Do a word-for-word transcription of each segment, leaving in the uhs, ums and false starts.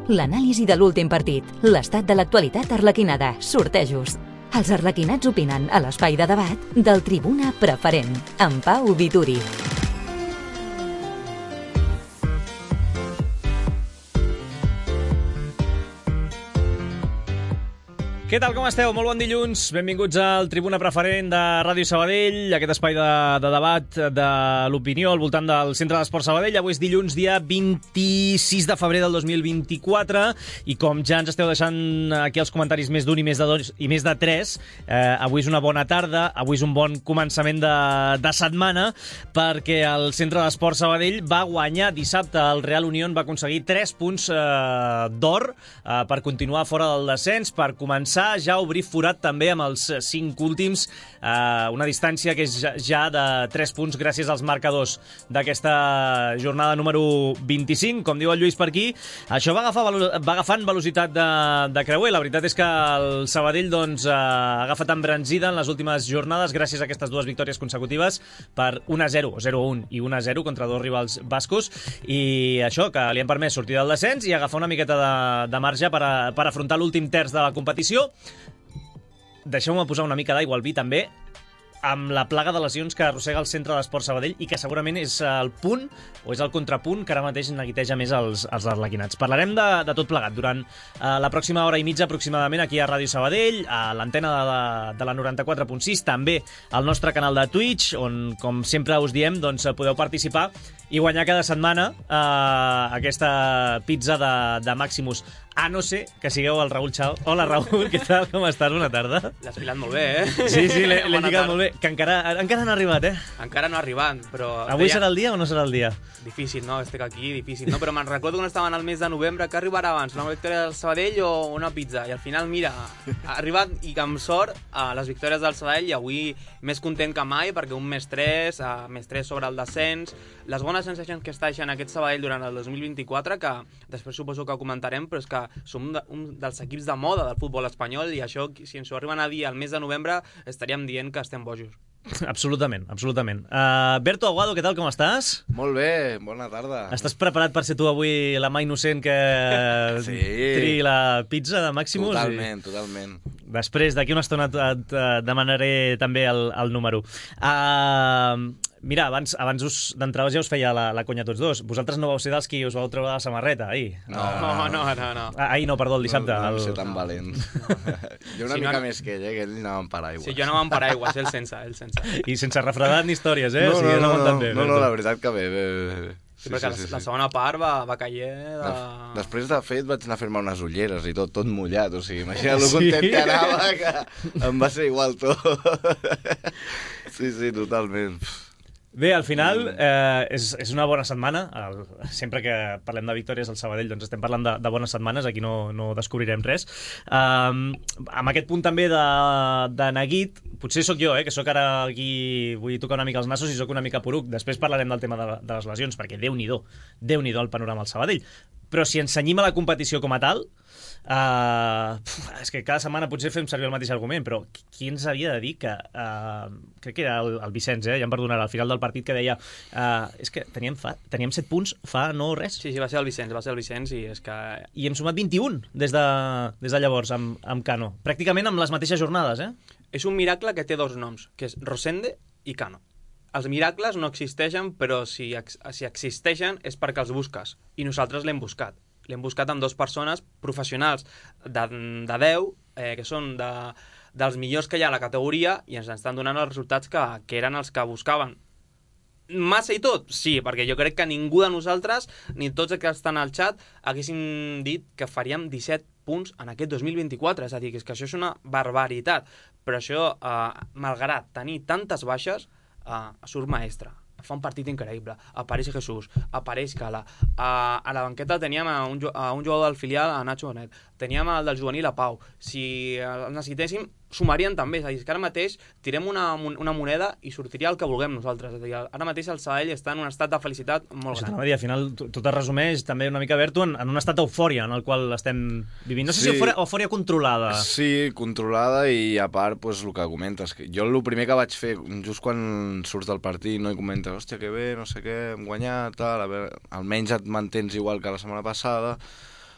l'anàlisi de l'últim partit, l'estat de l'actualitat arlequinada, sortejos. Els arlequinats opinen a l'espai de debat del Tribuna Preferent, amb Pau Vituri. Què tal, com esteu? Molt bon dilluns. Benvinguts al Tribuna Preferent de Ràdio Sabadell, aquest espai de, de debat de l'opinió al voltant del Centre d'Esport Sabadell. Avui és dilluns, dia vint-i-sis de febrer del dos mil vint-i-quatre, i com ja ens esteu deixant aquí els comentaris més d'un i més de dos i més de tres, eh, avui és una bona tarda, avui és un bon començament de, de setmana, perquè el Centre d'Esport Sabadell va guanyar dissabte. El Real Unión va aconseguir tres punts eh, d'or eh, per continuar fora del descens, per començar ja obrir forat també amb els cinc últims, eh, una distància que és ja, ja de tres punts gràcies als marcadors d'aquesta jornada número vint-i-cinc. Com diu el Lluís per aquí, això va, agafar, va agafant velocitat de, de creuer. La veritat és que el Sabadell doncs, eh, ha agafat embranzida en les últimes jornades gràcies a aquestes dues victòries consecutives per un a zero, zero a un i un a zero contra dos rivals bascos, i això que li han permès sortir del descens i agafar una miqueta de, de marge per, a, per afrontar l'últim terç de la competició. Deixeu-me posar una mica d'aigua al vi també, amb la plaga de lesions que arrossega el Centre d'Esport Sabadell i que segurament és el punt o és el contrapunt que ara mateix neguiteja més els, els arlequinats. Parlarem de, de tot plegat durant uh, la pròxima hora i mitja aproximadament aquí a Ràdio Sabadell, a l'antena de, la, de la noranta-quatre punt sis, també al nostre canal de Twitch, on, com sempre us diem, doncs, podeu participar i guanyar cada setmana uh, aquesta pizza de, de Maximus. A no ser que sigueu el Raül Chao. Hola, Raül, què tal? Com estàs? Bona tarda. L'has filat molt bé, eh? Sí, sí, l'he lligat molt bé. Que encara, encara han arribat, eh? Encara no ha arribat, però... Avui deia... serà el dia o no serà el dia? Difícil, no? Estic aquí, difícil. No, però me'n recordo quan estaven al mes de novembre, que arribarà abans, una victòria del Sabadell o una pizza. I al final, mira, ha arribat, i amb sort, a les victòries del Sabadell, i avui més content que mai, perquè un més tres, uh, més tres sobre el descens, les bones sensacions que està deixant aquest Sabadell durant el dos mil vint-i-quatre, que després suposo que ho comentarem, però és que som un, un dels equips de moda del futbol espanyol, i això, si ens ho arriben a dir al mes de novembre, estaríem dient que estem bojos. Absolutament, absolutament. Uh, Berto Aguado, què tal, com estàs? Molt bé, bona tarda. Estàs preparat per ser tu avui la mà innocent que sí. triï la pizza de Maximus? Totalment, i... totalment. Després, d'aquí una estona et, et demanaré també el, el número. Uh, mira, abans, abans us, d'entrada ja us feia la, la conya tots dos. Vosaltres no vau ser dels qui us vau treure la samarreta ahir? No, no, no, no. no. Ah, ahir no, perdó, el dissabte. No, no el... ser tan valent. Jo una sí, mica no... més que ell, eh, que ell anava amb paraigües. Sí, jo anava amb paraigües, ell sense, ell sense. I sense refredat ni històries, eh? No, o sigui, no, no, no, bé, no, no, la veritat que bé, bé, bé. Sí, sí, perquè sí, sí, la, la segona part va, va caient de... Després, de fet, vaig anar a fer-me unes ulleres i tot, tot mullat, o sigui, imagina lo content sí? que anava, que em va ser igual tot. Sí, sí, totalment. Bé, al final eh, és, és una bona setmana. El, sempre que parlem de victòries al Sabadell doncs estem parlant de, de bones setmanes, aquí no, no descobrirem res. Um, amb aquest punt també de, de neguit, potser sóc jo, eh, que sóc ara aquí, vull tocar una mica els nassos i sóc una mica poruc. Després parlarem del tema de, de les lesions, perquè Déu-n'hi-do, Déu-n'hi-do el panorama al Sabadell. Però si ens cenyim a la competició com a tal, Uh, pf, és que cada setmana potser fem servir el mateix argument, però qui ens havia de dir que uh, crec que era el, el Vicenç, eh? Ja em perdonarà, al final del partit, que deia uh, és que teníem, fa, teníem set punts fa no res. Sí, sí, va ser el Vicenç, va ser el Vicenç i és que... I hem sumat vint-i-un des de, des de llavors amb, amb Cano, pràcticament amb les mateixes jornades, eh? És un miracle que té dos noms, que és Rosende i Cano. Els miracles no existeixen, però si, si existeixen és perquè els busques, i nosaltres l'hem buscat. L'hem buscat amb dues persones professionals de, de deu, eh, que són de, dels millors que hi ha a la categoria, i ens estan donant els resultats que, que eren els que buscaven. Massa i tot? Sí, perquè jo crec que ningú de nosaltres, ni tots els que estan al xat, haguessin dit que faríem disset punts en aquest dos mil vint-i-quatre. És a dir, que, és que això és una barbaritat. Però això, eh, malgrat tenir tantes baixes, eh, surt maestre. Fa un partit increïble, apareix Jesús, apareix Cala, a, a la banqueta teníem a un, a un jugador del filial, a Nacho Bonet, teníem el del juvenil, a Pau. Si el necessitéssim, sumarien també, és a dir, que ara mateix tirem una, una moneda i sortiria el que vulguem nosaltres. És a dir, ara mateix el Sabadell està en un estat de felicitat molt gran. Dir, al final tot es resumeix també una mica, Berto, en, en un estat d'eufòria en el qual estem vivint. No sé sí. si eufòria, eufòria controlada. Sí, controlada, i a part, pues, el que comentes. Jo el primer que vaig fer, just quan surts del partit, no, i comentes, hòstia, que bé, no sé què, hem guanyat, tal, a veure, almenys et mantens igual que la setmana passada.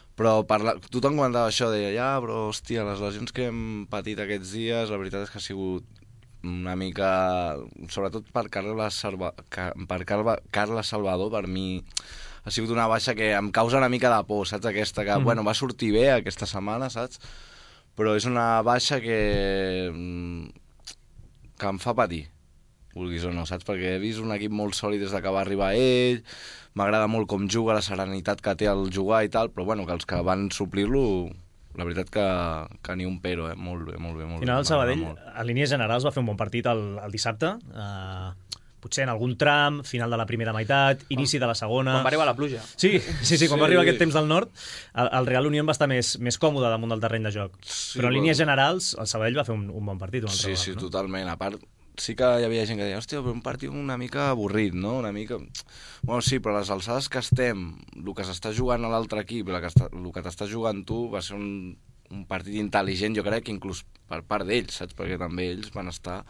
Però parla... tothom comentava això, deia, ja, però, hòstia, les lesions que hem patit aquests dies, la veritat és que ha sigut una mica... Sobretot per Carles, Salva... per Carles Salvador, per mi ha sigut una baixa que em causa una mica de por, saps? Aquesta que, mm. bueno, va sortir bé aquesta setmana, saps? Però és una baixa que... que em fa patir, vulguis o no, saps? Perquè he vist un equip molt sòlid des que va arribar ell, m'agrada molt com juga, la serenitat que té al jugar i tal, però bueno, que els que van suplir-lo, la veritat que, que ni un pero, eh? Molt bé, molt bé. Molt Al final, bé, el Sabadell, a línies generals, va fer un bon partit el, el dissabte, uh, potser en algun tram, final de la primera meitat, inici de la segona... Quan va arribar la pluja. Sí, sí, sí, quan sí. va arribar aquest temps del nord, el, el Real Unión va estar més, més còmode damunt del terreny de joc. Sí, però en línies generals, el Sabadell va fer un, un bon partit. Un altre sí, sí, no? totalment. A part, sí que hi havia gent que deia, hòstia, però un partit una mica avorrit, no? Una mica... Bueno, sí, però les alçades que estem, el que s'està jugant a l'altre equip, el que, està, el que t'està jugant tu, va ser un, un partit intel·ligent, jo crec que inclús per part d'ells, saps? Perquè també ells van estar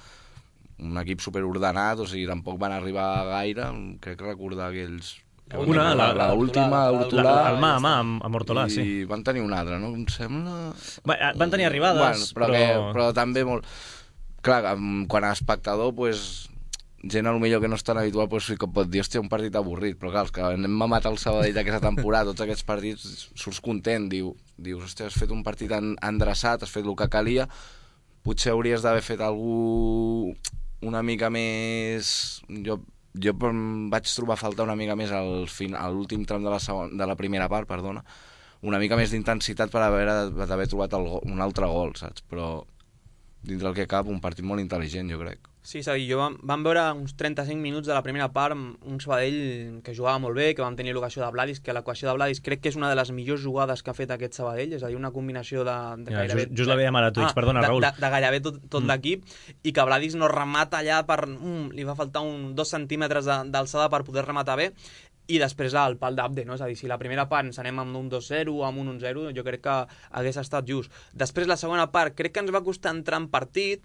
un equip superordenat, o sigui, tampoc van arribar gaire, crec recordar que ells... Una, la, la, la última, Hortolà... El mà, mà, amb, amb Hortolà, sí. I van tenir una altra, no? Em sembla... Bé, van tenir arribades, bueno, però... però... Que, però també molt... Clar, quan a espectador, pues, gent a lo millor que no és tan habitual, pues, sí que pot dir, hòstia, un partit avorrit, però clar, els que anem a matar el Sabadell d'aquesta temporada, tots aquests partits, surts content, diu, dius, hòstia, has fet un partit en, endreçat, has fet el que calia, potser hauries d'haver fet algú una mica més... Jo, jo em vaig trobar a faltar una mica més al fin, a l'últim tram de la, segon, de la primera part, perdona, una mica més d'intensitat per haver, haver trobat el, un altre gol, saps? Però dintre el que cap, un partit molt intel·ligent, jo crec. Sí, és a dir, jo vam, vam veure uns trenta-cinc minuts de la primera part amb un Sabadell que jugava molt bé, que vam tenir l'ocasió de Vladis, que l'equació de Vladis crec que és una de les millors jugades que ha fet aquest Sabadell, és a dir, una combinació de, de ja, gairebé... Just, just la veiem ara a Twitch, ah, perdona, de, Raül. De, de gairebé tot, tot mm. l'equip, i que Vladis no remata allà per... Mm, li va faltar un dos centímetres d'alçada per poder rematar bé, i després el pal d'Abde, no? És a dir, si la primera part ens anem amb un dos zero, amb un un zero, jo crec que hagués estat just. Després la segona part, crec que ens va costar entrar en partit,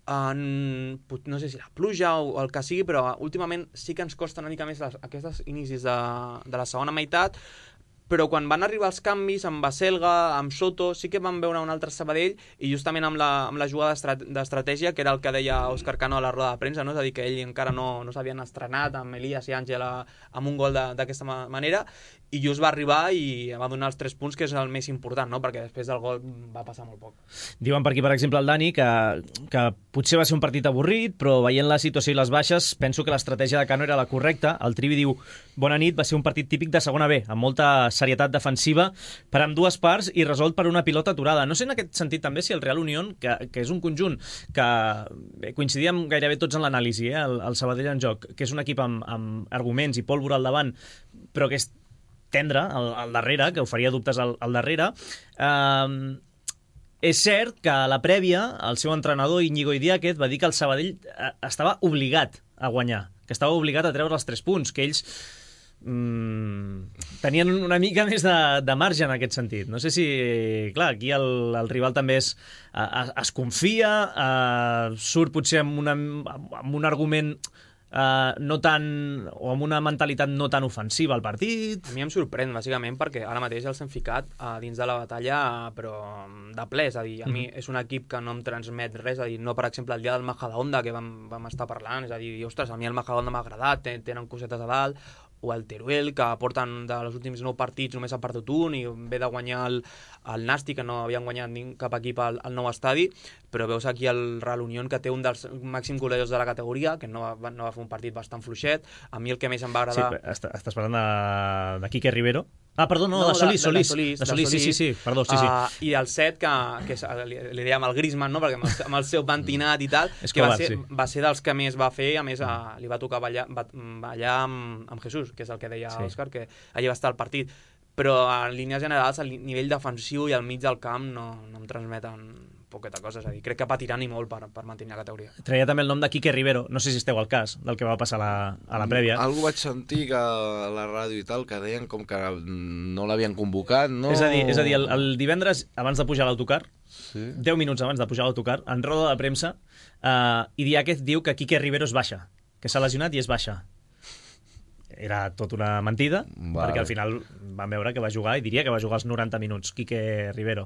en, no sé si la pluja o el que sigui, però últimament sí que ens costa una mica més les, aquests inicis de, de la segona meitat, però quan van arribar els canvis amb Baselga, amb Soto, sí que vam veure un altre Sabadell, i justament amb la, amb la jugada d'estratègia, que era el que deia Òscar Cano a la roda de premsa, no? És a dir, que ell encara no, no s'havien estrenat amb Elias i Àngel amb un gol d'aquesta manera, i just va arribar i va donar els tres punts, que és el més important, no? Perquè després del gol va passar molt poc. Diuen per aquí, per exemple, el Dani, que, que potser va ser un partit avorrit, però veient la situació i les baixes, penso que l'estratègia de Cano era la correcta. El Trivi diu, bona nit, va ser un partit típic de segona B, amb molta serietat defensiva per amb dues parts i resolt per una pilota aturada. No sé en aquest sentit també si el Real Unión, que, que és un conjunt que bé, coincidíem gairebé tots en l'anàlisi, eh? el, el Sabadell en joc, que és un equip amb, amb arguments i pólvora al davant, però que és tendre al, al darrere, que oferia dubtes al, al darrere. Uh, és cert que a la prèvia el seu entrenador Íñigo Idiáquez va dir que el Sabadell estava obligat a guanyar, que estava obligat a treure els tres punts, que ells mm, tenien una mica més de, de marge en aquest sentit. No sé si, clar, aquí el, el rival també es, es, es confia, uh, surt potser amb, una, amb un argument Uh, no tan, o amb una mentalitat no tan ofensiva al partit. A mi em sorprèn, bàsicament, perquè ara mateix els hem ficat uh, dins de la batalla, però de ple, és a dir, a mi mm-hmm. és un equip que no em transmet res, és a dir, no, per exemple, el dia del Majadahonda, que vam, vam estar parlant, és a dir, ostres, a mi el Majadahonda m'ha agradat, tenen cosetes a dalt, o el Teruel, que porten de els últims nou partits només ha perdut un i ve de guanyar el, el Nàstic, que no havien guanyat cap equip al, al nou estadi, però veus aquí el Real Unión, que té un dels màxims goleadors de la categoria, que no va, no va fer un partit bastant fluixet. A mi el que més em va agradar... Sí, està, estàs parlant de, de Quique Rivero? Ah, perdó, no, no de Solís, Solís. De, de, Solís, de Solís, sí, sí, sí, perdó, sí, sí. Uh, I el set, que, que li, li dèiem el Griezmann, no? Perquè amb el, amb el seu pentinat i tal, és que va, clar, ser, sí. va ser dels que més va fer, a més uh, li va tocar ballar, ballar amb, amb Jesús, que és el que deia sí. Òscar, que allà va estar al partit. Però en línies generals, el nivell defensiu i al mig del camp no, no em transmeten poqueta cosa, és a dir, crec que patiran i molt per, per mantenir la categoria. Treia també el nom de Quique Rivero, no sé si esteu al cas del que va passar a la, a la prèvia. Algú vaig sentir que a la ràdio i tal, que deien com que no l'havien convocat, no? És a dir, és a dir el, el divendres, abans de pujar a l'autocar, sí. deu minuts abans de pujar a l'autocar, en roda de premsa, uh, Idiáquez diu que Quique Rivero és baixa, que s'ha lesionat i és baixa. era tot una mentida, Vale. perquè al final vam veure que va jugar, i diria que va jugar els noranta minuts, Quique Rivero.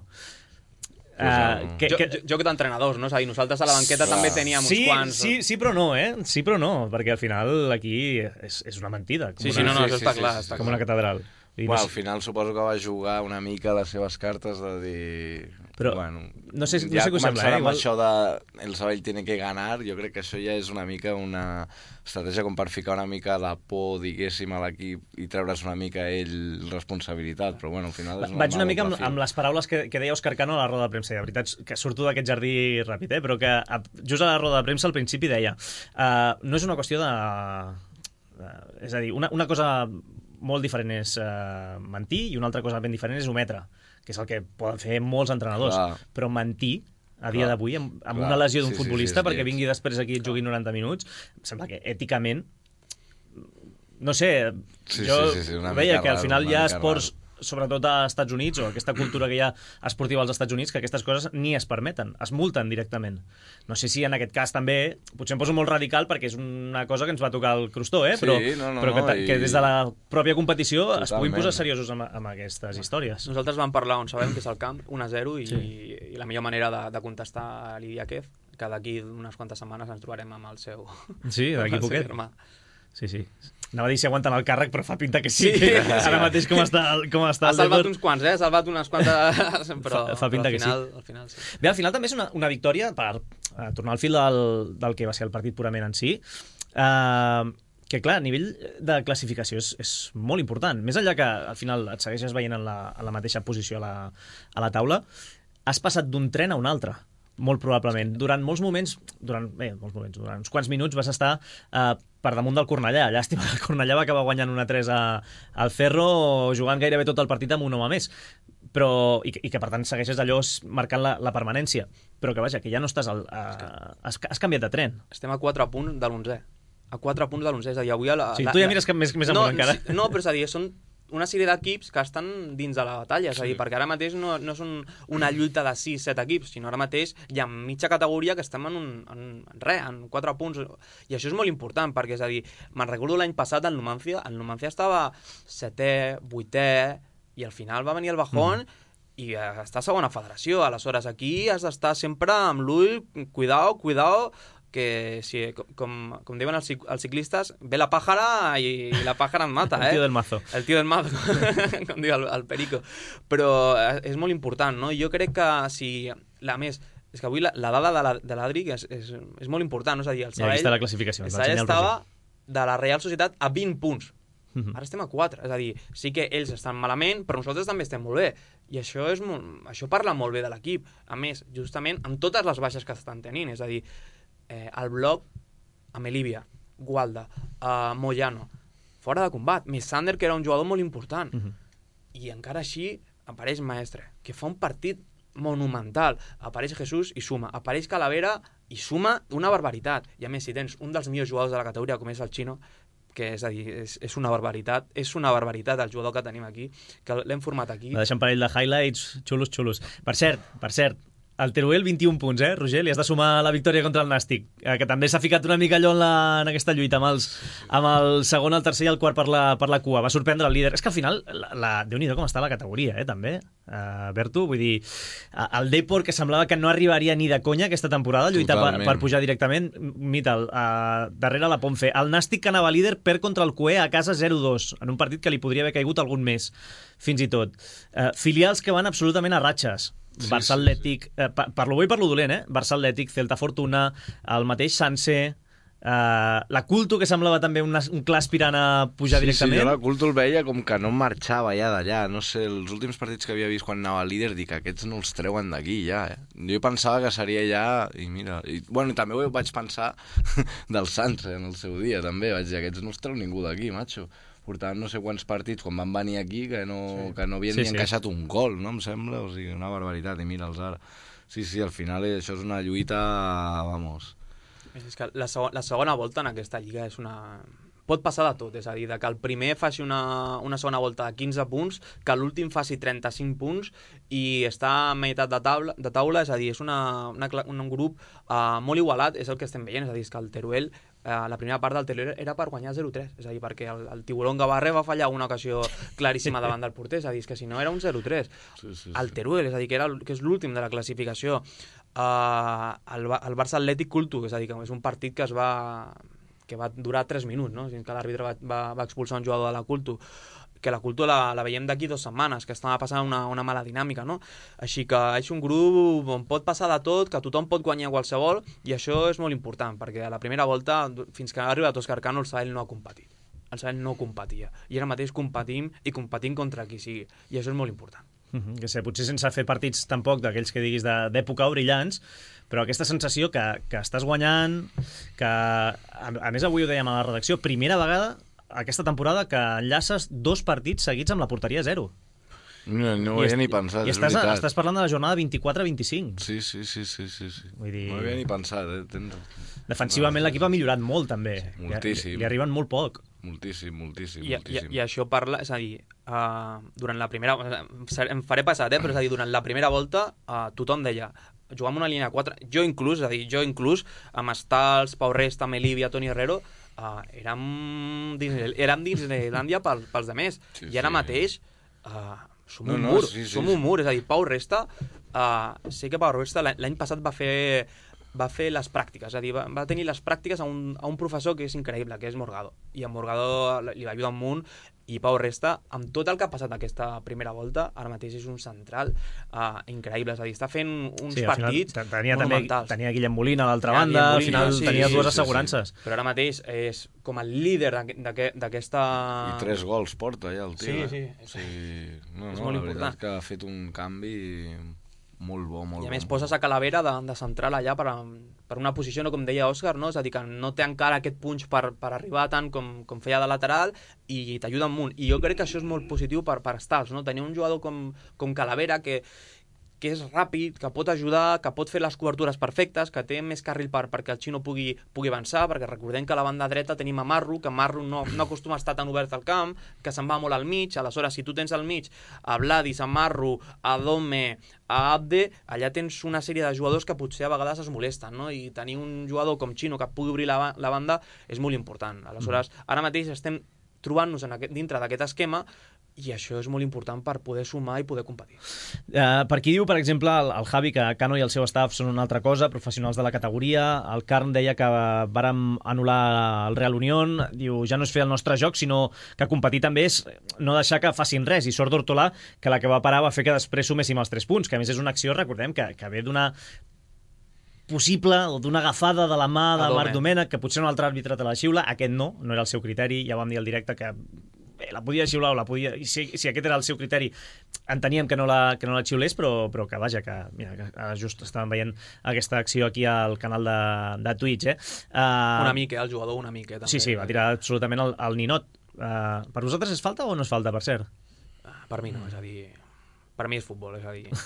Uh, que, jo, que... jo, joc d'entrenadors, no? És a dir, nosaltres a la banqueta Clar. també teníem sí, uns quants... Sí, sí, però no, eh? Sí, però no, perquè al final aquí és, és una mentida. Com Sí, una, sí, no, no, Sí, això sí, està sí, clar. sí, Està com clar. una catedral. I Bueno, no al sé- final suposo que va jugar una mica les seves cartes de dir... Però bueno, no sé- no ja sé què us sembla, començant eh? amb Igual- això de el Sabadell tiene que ganar, jo crec que això ja és una mica una estratègia com per ficar una mica de por, diguéssim, a l'equip i treure's una mica ell responsabilitat, però bueno, al final és Vaig una normal, mica amb, doble fil. amb les paraules que, que deia Òscar Cano a la roda de premsa. I la veritat és que surto d'aquest jardí ràpid, eh? Però que a, just a la roda de premsa al principi deia uh, no és una qüestió de... Uh, és a dir, una, una cosa molt diferent és uh, mentir i una altra cosa ben diferent és ometre, que és el que poden fer molts entrenadors. Clar. Però mentir a dia Clar. d'avui, amb, amb Clar. una lesió d'un Sí, sí, sí, futbolista, és perquè lleig. vingui després aquí i et jugui noranta minuts, em sembla que èticament no sé, Sí, jo sí, sí, sí, una veia mica que al raro, final una hi ha mica esports, sobretot als Estats Units, o aquesta cultura que hi ha esportiva als Estats Units, que aquestes coses ni es permeten, es multen directament. No sé si en aquest cas també, potser em poso molt radical perquè és una cosa que ens va tocar el crostó, eh? Sí, però, no, no, però que, no, ta- i- que des de la pròpia competició es puguin Totalment. posar seriosos amb, amb aquestes històries. Nosaltres vam parlar on sabem que és el camp, un a zero, i, Sí. i la millor manera de, de contestar a l'Idiáquez, que d'aquí unes quantes setmanes ens trobarem amb el seu... Sí, d'aquí amb el seu poquet. germà. Sí, sí. Anava a dir si aguanten el càrrec, però fa pinta que sí. Sí. Ara mateix com està, com està Ha el salvat Depor. uns quants, eh? Ha salvat unes quantes... Però, Fa- fa pinta però al que final, al final sí. Bé, al final també és una, una victòria, per uh, tornar al fil del, del que va ser el partit purament en si, uh, que clar, a nivell de classificació és, és molt important. Més enllà que al final et segueixes veient en la, en la mateixa posició a la, a la taula, has passat d'un tren a un altre, molt probablement. Durant molts moments, durant, bé, molts moments, durant uns quants minuts vas estar uh, per damunt del Cornellà. Llàstima que el Cornellà va acabar guanyant una tres a, al Ferro, jugant gairebé tot el partit amb un home més. Però, i, que, i que per tant segueixes allò marcant la, la permanència. Però que vaja, que ja no estàs al, a, has, has canviat de tren. Estem a quatre punts de l'onzè. A quatre punts de l'onzè. És a dir, avui... A la, Sí, la, tu ja la- mires que més, més no, amunt encara. sí, no, però és a dir, són una sèrie d'equips que estan dins de la batalla, és a dir, Sí. perquè ara mateix no, no és un, una lluita de sis set equips, sinó ara mateix hi ha mitja categoria que estem en, un, en, en res, en quatre punts, i això és molt important, perquè és a dir, me'n recordo l'any passat el Numancia, el Numancia estava setè, vuitè, i al final va venir el bajón, mm. i està a segona federació, aleshores aquí has d'estar sempre amb l'ull, cuidao, cuidao, que si, com, com diuen els, els ciclistes, ve la pàjara i, i la pàjara et mata, eh? El tio del mazo. El tio del mazo, com diu el, el Perico. Però és molt important, no? Jo crec que si... La més, és que avui la, la dada de la- de l'Adri és, és, és molt important, no? És a dir, el I aquí Sabadell, està la classificació. el ens va Sabadell ensenyar el estava Roger. de la Real Societat a vint punts. Mhm. Ara estem a quatre, és a dir, sí que ells estan malament, però nosaltres també estem molt bé. I això, és molt, això parla molt bé de l'equip. A més, justament, amb totes les baixes que estan tenint, és a dir, eh, el bloc amb Elívia, Gualda, eh, Moyano, fora de combat, més Sander, que era un jugador molt important. Mhm. I encara així apareix Maestre, que fa un partit monumental. Apareix Jesús i suma. Apareix Calavera i suma una barbaritat. I a més, si tens un dels millors jugadors de la categoria, com és el Chino, que és a dir, és, és una barbaritat, és una barbaritat el jugador que tenim aquí, que l'hem format aquí. Va deixar un parell de highlights xulos, xulos. Per cert, per cert, el Teruel vint-i-un punts, eh, Roger? Li has de sumar la victòria contra el Nàstic, eh, que també s'ha ficat una mica allò en, la, en aquesta lluita amb, els, amb el segon, el tercer i el quart per la, per la cua. Va sorprendre el líder. És que al final, la, la, Déu-n'hi-do com està la categoria, eh, també, uh, Berto. Vull dir, el Depor, que semblava que no arribaria ni de conya aquesta temporada a lluitar per, Totalment. per pujar directament, Mital, uh, darrere la Ponfe. El Nàstic, que anava líder, perd contra el Cué a casa zero dos, en un partit que li podria haver caigut algun més, fins i tot. Uh, filials que van absolutament a ratxes. Sí, Barça sí, Atlètic, eh, per, per lo bo i per lo dolent, eh? Barça Atlètic, Celta Fortuna, el mateix Sanse, eh, la Culto, que semblava també un, un clar aspirant a pujar Sí, directament. sí, jo la Culto el veia com que no marxava ja d'allà. No sé, els últims partits que havia vist quan anava líder, dic, aquests no els treuen d'aquí ja, eh? Jo pensava que seria ja... I mira... I, bueno, també ho vaig pensar del Sanse en el seu dia, també. Vaig dir, aquests no els treu ningú d'aquí, macho. Portaven no sé quants partits quan van venir aquí que no, sí. que no havien Sí, ni sí. encaixat un gol, no em sembla? O sigui, una barbaritat, i mira'ls ara. Sí, sí, al final eh, això és una lluita, vamos... És que la, segon, la segona volta en aquesta lliga és una... Pot passar de tot, és a dir, de que el primer faci una, una segona volta de quinze punts, que l'últim faci trenta-cinc punts i està a meitat de taula, de taula és a dir, és una, una, un grup uh, molt igualat, és el que estem veient, és a dir, és que el Teruel eh, la primera part del Teruel era per guanyar zero tres, és a dir, perquè el, el Tiburón Gavarre va fallar una ocasió claríssima davant del porter, és a dir, és que si no era un zero tres. Sí, sí, sí. El Teruel, és a dir, que, era, que és l'últim de la classificació. Uh, el, el Barça Atlètic Culto, és a dir, que és un partit que es va que va durar tres minuts, no? O sigui, que l'àrbitre va, va, va expulsar un jugador de la Culto, que la Culto la, la veiem d'aquí dues setmanes, que estava passant una, una mala dinàmica, no? Així que és un grup on pot passar de tot, que tothom pot guanyar qualsevol, i això és molt important, perquè a la primera volta, fins que ha arribat Òscar Cano, el Sabadell no ha competit. El Sabadell no competia. I ara mateix competim i competim contra qui sigui. I això és molt important. Mm-hmm. Que sé, potser sense fer partits tampoc d'aquells que diguis d'època o brillants, però aquesta sensació que, que estàs guanyant, que a, a més avui ho dèiem a la redacció, primera vegada aquesta temporada que enllaces dos partits seguits amb la porteria zero. No, no ho havia ni pensat, I és estàs, veritat. estàs parlant de la jornada vint-i-quatre vint-i-cinc. Sí, sí, sí, sí, sí, sí. Vull dir... No ho havia ni pensat, eh? Tens... Defensivament no, l'equip ha millorat molt, també. Moltíssim. Li, li arriben molt poc. Moltíssim, moltíssim, I, moltíssim. i, I això parla, és a dir, uh, durant la primera... Em faré passat, eh? Però és a dir, durant la primera volta uh, tothom deia jugar amb una línia quatre, jo inclús, és a dir, jo inclús, amb Stals, Pau Resta, Melivia, Toni Herrero, uh, érem dins, érem dins Irlàndia pels, pels demés. Sí, I ara sí. mateix uh, som, no, un no, mur, sí, sí, som sí. un mur, és a dir, Pau Resta, uh, sé que Pau Resta l'any passat va fer va fer les pràctiques, és a dir, va, va tenir les pràctiques a un, a un professor que és increïble, que és Morgado, i a Morgado li va ajudar un munt, i Pau Resta, amb tot el que ha passat aquesta primera volta, ara mateix és un central uh, increïble, és a dir, està fent uns sí, partits tenia, monumentals. També, tenia Guillem Molina a l'altra banda, al final sí, tenia dues sí, assegurances. Sí, sí. Però ara mateix és com el líder d'aquesta... I tres gols porta ja el tio. Sí, sí. sí. sí. No, és no, molt la important. veritat que ha fet un canvi... molt bo, molt bo. I a més poses a Calavera de, de central allà per, per una posició, no, com deia Òscar, no? És a dir, que no té encara aquest punx per, per arribar tant com, com feia de lateral i t'ajuda un munt. I jo crec que això és molt positiu per, per Stals, no? Tenir un jugador com, com Calavera que, que és ràpid, que pot ajudar, que pot fer les cobertures perfectes, que té més carril per, perquè el Xino pugui, pugui avançar, perquè recordem que a la banda dreta tenim a Marru, que Marru no, no acostuma a estar tan obert al camp, que se'n va molt al mig, aleshores si tu tens al mig a Vladis, a Marru, a Dome, a Abde, allà tens una sèrie de jugadors que potser a vegades es molesten, no? I tenir un jugador com Xino que pugui obrir la, la banda és molt important. Aleshores, ara mateix estem trobant-nos en aquest, dintre d'aquest esquema i això és molt important per poder sumar i poder competir. Uh, per qui diu, per exemple, el, el Javi, que Cano i el seu staff són una altra cosa, professionals de la categoria, el Carn deia que vàrem anul·lar el Real Unión, diu, ja no és fer el nostre joc, sinó que competir també és no deixar que facin res, i sort d'Hortolà, que la que va parar va fer que després suméssim els tres punts, que a més és una acció, recordem, que, que ve d'una possible, o d'una agafada de la mà de Marc Domènech, que potser un altre àrbitre te la xiula, aquest no, no era el seu criteri, ja vam dir al directe que bé, la podia xiular o la podia... Si, si aquest era el seu criteri, enteníem que no la, que no la xiulés, però, però que vaja, que, mira, que just estàvem veient aquesta acció aquí al canal de, de Twitch, eh? Uh, una mica, el jugador una mica. També. Sí, sí, va tirar absolutament el, el ninot. Uh, per vosaltres és falta o no és falta, per cert? Uh, per mi no, és a dir... Per mi és futbol, és a dir...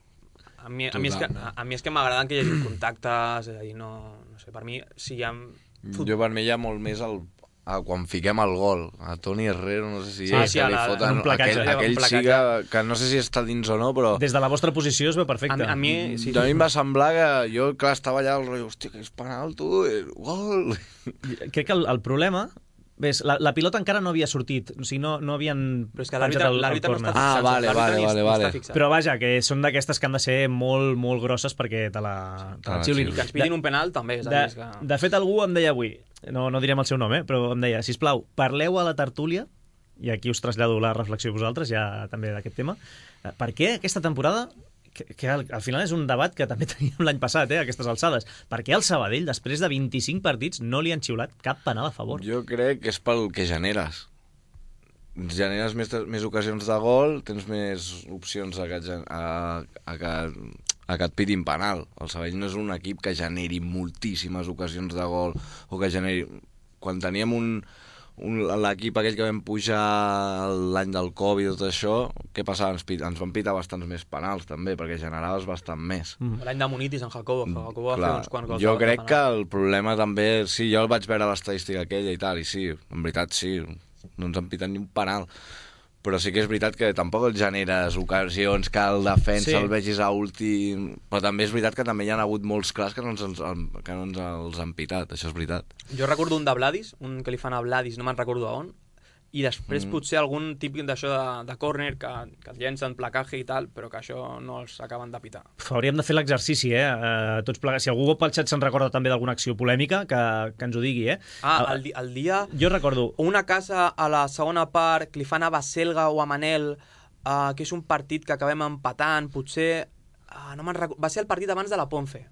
A mi, a mi és que, a, a mi és que m'agraden que hi hagi contactes, és a dir, no, no sé, per mi, si hi ha... Jo per mi hi ha molt més el... Ah, quan fiquem el gol, a Toni Herrero, no sé si... Sí, és, sí, que a li la- foten, en un placatge. aquell, aquell Un placatge. sí que, que no sé si està dins o no, però... Des de la vostra posició es veu perfecte. A, a mi, sí, a mi sí. em va semblar que jo, clar, estava allà al rotllo, hòstia, que és penal, tu, eh, gol! Crec que el, el problema... Ves, la, la pilota encara no havia sortit, o sigui, no, no havien Però és que penjat l'àrbitre el- el l'àrbitre no està córner. Ah, fixat. vale, l'àrbitre vale, ni- vale, ni vale. està fixat. Però vaja, que són d'aquestes que han de ser molt, molt grosses perquè te la, te Te la la xiulin. I que ens pitin un penal també, és a De, dir, és que... de fet, algú em deia avui, no, no direm el seu nom, eh, però em deia, sisplau, parleu a la tertúlia, i aquí us trasllado la reflexió a vosaltres, ja també d'aquest tema, eh, per què aquesta temporada, que, que al, al final és un debat que també teníem l'any passat, eh, a aquestes alçades, per què al Sabadell, després de vint-i-cinc partits, no li han xiulat cap penal a favor? Jo crec que és pel que generes. Generes més, més ocasions de gol, tens més opcions a que, et gen- a, a que, a que et pitin penal. El Sabadell no és un equip que generi moltíssimes ocasions de gol o que generi... Quan teníem un, un, l'equip aquell que vam pujar l'any del Covid i tot això, què passava? Ens, pit, ens van pitar bastants més penals també, perquè generaves bastant més. Mm. L'any de Munitis en Jacobo, Jacobo va Clar, fer uns quants gols. jo de crec penal. que el problema també... Sí, jo el vaig veure l'estadística aquella i tal, i sí, en veritat sí, no ens han pitat ni un penal. però sí que és veritat que tampoc et generes ocasions que el defensa Sí. el vegis a últim... Però també és veritat que també hi ha hagut molts clars que no ens, que no ens els han pitat, això és veritat. Jo recordo un de Vladis, un que li fan a Vladis, no me'n recordo a on, i després Mm. potser algun típic d'això de, de córner que, que et llencen placaje i tal, però que això no els acaben de pitar. Uf, hauríem de fer l'exercici, eh? Uh, tots plegats. Si algú pel xat se'n recorda també d'alguna acció polèmica, que, que ens ho digui, eh? Ah, Uh, el, di- el dia... Jo recordo... Una casa a la segona part que li fan a Baselga o a Manel, uh, que és un partit que acabem empatant, potser... Uh, no me'n recordo... Va ser el partit abans de la Ponfe.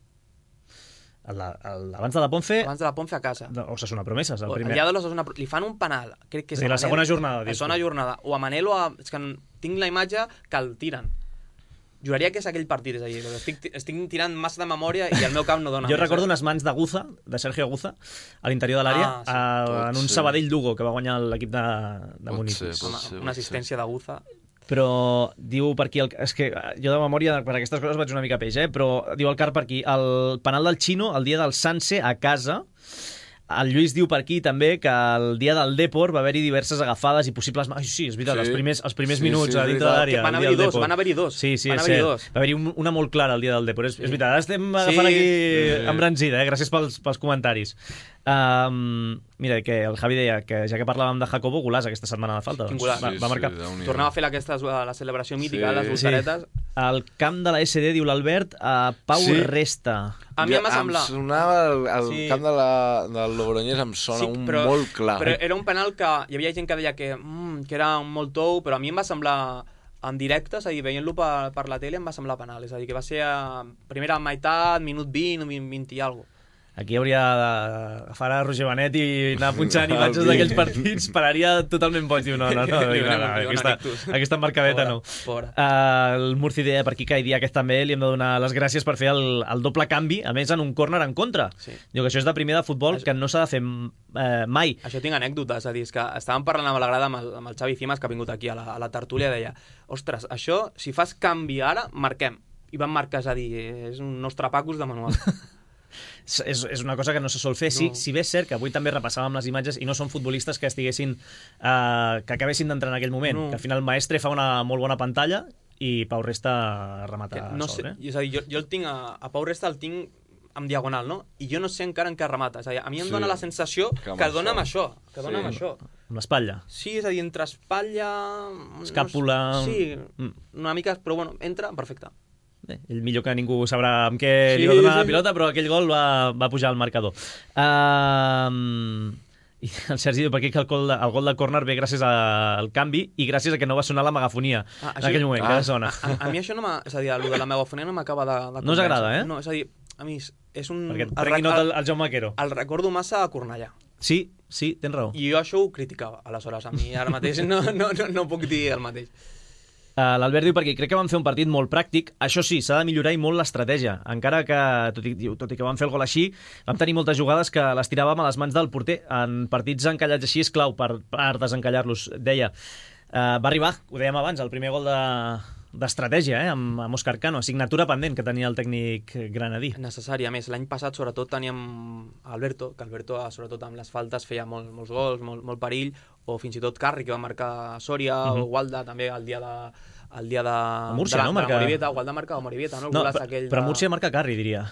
El, el, abans de la Ponfe... Abans de la Ponfe a casa. No, Osasuna Promeses, el O- primer. El dia de l'Osasuna, li fan un penal, crec que és Sí, a la Manel. segona jornada, La dius segona tu. jornada. O a Manel o a... És que tinc la imatge que el tiren. Juraria que és aquell partit, és a dir, estic, estic tirant massa de memòria i el meu cap no dona Jo més, recordo eh? unes mans d'Aguza, de Sergio Aguza, a l'interior de l'àrea, Ah, sí. ah, en Pot un ser. Sabadell-Lugo, que va guanyar l'equip de, de Pot Munic. ser, pot Home, ser, una pot ser. assistència d'Aguza. Però diu per aquí... El, és que jo de memòria per aquestes coses vaig una mica peix, eh? Però diu el Car per aquí, el penal del Xino, el dia del Sanse, a casa... El Lluís diu per aquí també que el dia del Depor va haver-hi diverses agafades i possibles... Ai, sí, és veritat, Sí. els primers, els primers Sí, minuts sí, a és dintre de veritat. l'àrea. Que van el dia haver-hi del dos, Depor. van haver-hi dos. Sí, sí, Van és haver-hi cert. dos. Va haver-hi un, una molt clara el dia del Depor. És, és veritat, ara estem agafant Sí. aquí Sí. embranzida, eh? Gràcies pels, pels comentaris. Um, mira, que el Javi deia que ja que parlàvem de Jacobo, golaç aquesta setmana de falta. Quin Doncs, golaç. va, va marcar. Déu-n'hi-do. Tornava a fer aquesta, la celebració mítica, Sí. les voltaretes. El camp de la S D, diu l'Albert, a Pau Sí. Resta. A mi em va semblar... Em sonava el, el Sí. camp de la, del Logroñés, em sona un però, molt clar. Però era un penal que hi havia gent que deia que, mm, que era un molt tou, però a mi em va semblar en directe, és a dir, veient-lo per, per la tele em va semblar penal, és a dir, que va ser a primera meitat, minut vint o vint i alguna cosa. Aquí hauria d'agafar a Roger Benet i anar punxant El imatges vi. d'aquells partits, pararia totalment boig. Diu, no, no, no, Li diu, no, donem no, un- li donem aquesta, ictus. aquesta marcadeta Pobre, no. pobre. Uh, el Murci deia per aquí que hi dia aquest també li hem de donar les gràcies per fer el, el doble canvi, a més en un córner en contra. Sí. Diu que això és de primer de futbol, Això- que no s'ha de fer eh, mai. Això tinc anècdotes, és a dir, és que estàvem parlant amb la grada amb el, amb el Xavi Cimas, que ha vingut aquí a la, a la tertúlia, deia, ostres, això, si fas canvi ara, marquem. I van marcar, és a dir, és un nostre pacus de manual. És, és és una cosa que no se sol fer. Sí, No. si bé és cert que avui també repassàvem les imatges i no són futbolistes que estiguessin eh, que acabessin d'entrar en aquell moment, No. que al final Maestre fa una molt bona pantalla i Pau Resta remata Que no sol, sé, eh? és a dir, jo, jo el tinc a, a Pau Resta el tinc en diagonal, no? I jo no sé encara en què remata. És a dir, a mi em Sí. dona la sensació Que que, amb que dona amb això. això, que dona Sí. amb això. Amb l'espatlla. Sí, és a dir, entre espatlla... Escàpula. No, sé, sí, Mm. una mica, però bueno, entra, perfecte. Bé, ell millor que ningú sabrà amb què Sí, li va donar sí. la pilota, però aquell gol va, va pujar al marcador. Uh, I el Sergi diu per aquí que el gol, de, el gol de córner ve gràcies a- al canvi i gràcies a que no va sonar la megafonia Ah, en això- aquell moment, Ah. que ara sona. A, a mi això no m'ha... És a dir, el de la megafonia no m'acaba de, de No us convèncer. agrada, eh? No, és a dir, a mi és, és un... Perquè et el prengui rec- nota el, el, el Jaume Quero. el recordo massa a Cornellà. Sí, sí, tens raó. I jo això ho criticava, aleshores. A mi ara mateix no, no, no, no puc dir el mateix. Uh, L'Albert diu perquè crec que van fer un partit molt pràctic. Això sí, s'ha de millorar i molt l'estratègia. Encara que, tot i, diu, tot i que van fer el gol així, vam tenir moltes jugades que les tiràvem a les mans del porter. En partits encallats així és clau per, per desencallar-los, deia. Uh, va arribar, ho dèiem abans, el primer gol de d'estratègia, eh, amb, amb Òscar Cano, assignatura pendent que tenia el tècnic granadí. Necessari. A més, l'any passat sobretot teníem Alberto, que Alberto sobretot amb les faltes feia molt, molts gols, molt, molt perill, o fins i tot Carri, que va marcar Sòria, Mhm. o Gualda també el dia de... El dia de, A Múrcia, de, la, no? de Marca- la Morivieta, Gualda marca a Morivieta, no? El No, golaç però, aquell però a de- Múrcia marca Carri, diria.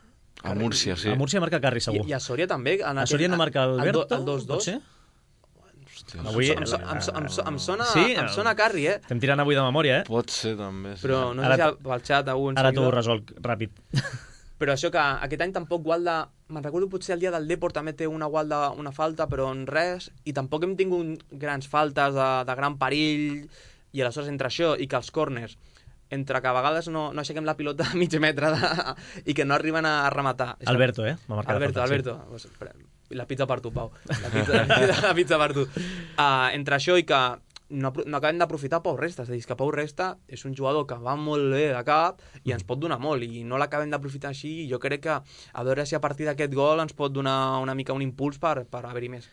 A Múrcia, sí. A Múrcia marca Carri, I, segur. I a Sòria també. En A Sòria no marca Alberto, El dos dos. pot ser? Hòstia, Avui- Em, so, em, so, em, so, em, sona, Sí? em sona Carri, eh? Estem tirant avui de memòria, eh? Pot ser també. Sí. Però no Ara sé si al, pel xat algú en Ara t'ho seguida- resolc ràpid. Però això que aquest any tampoc Gualda... Me'n recordo potser el dia del Depor també té una Gualda, una falta, però en res. I tampoc hem tingut grans faltes de, de gran perill. I aleshores entre això i que els corners, entre que a vegades no, no aixequem la pilota a mig metre de, i que no arriben a rematar. És que- Alberto, eh? Va marcar la Alberto, falta, sí. Alberto. Pues, espera, la pizza per tu, Pau. La pizza, la pizza, la pizza per tu. Uh, entre això i que no, apro- no acabem d'aprofitar Pau Resta. És a dir, és que Pau Resta és un jugador que va molt bé de cap i ens pot donar molt, i no l'acabem d'aprofitar així. I jo crec que a veure si a partir d'aquest gol ens pot donar una mica un impuls per, per haver-hi més.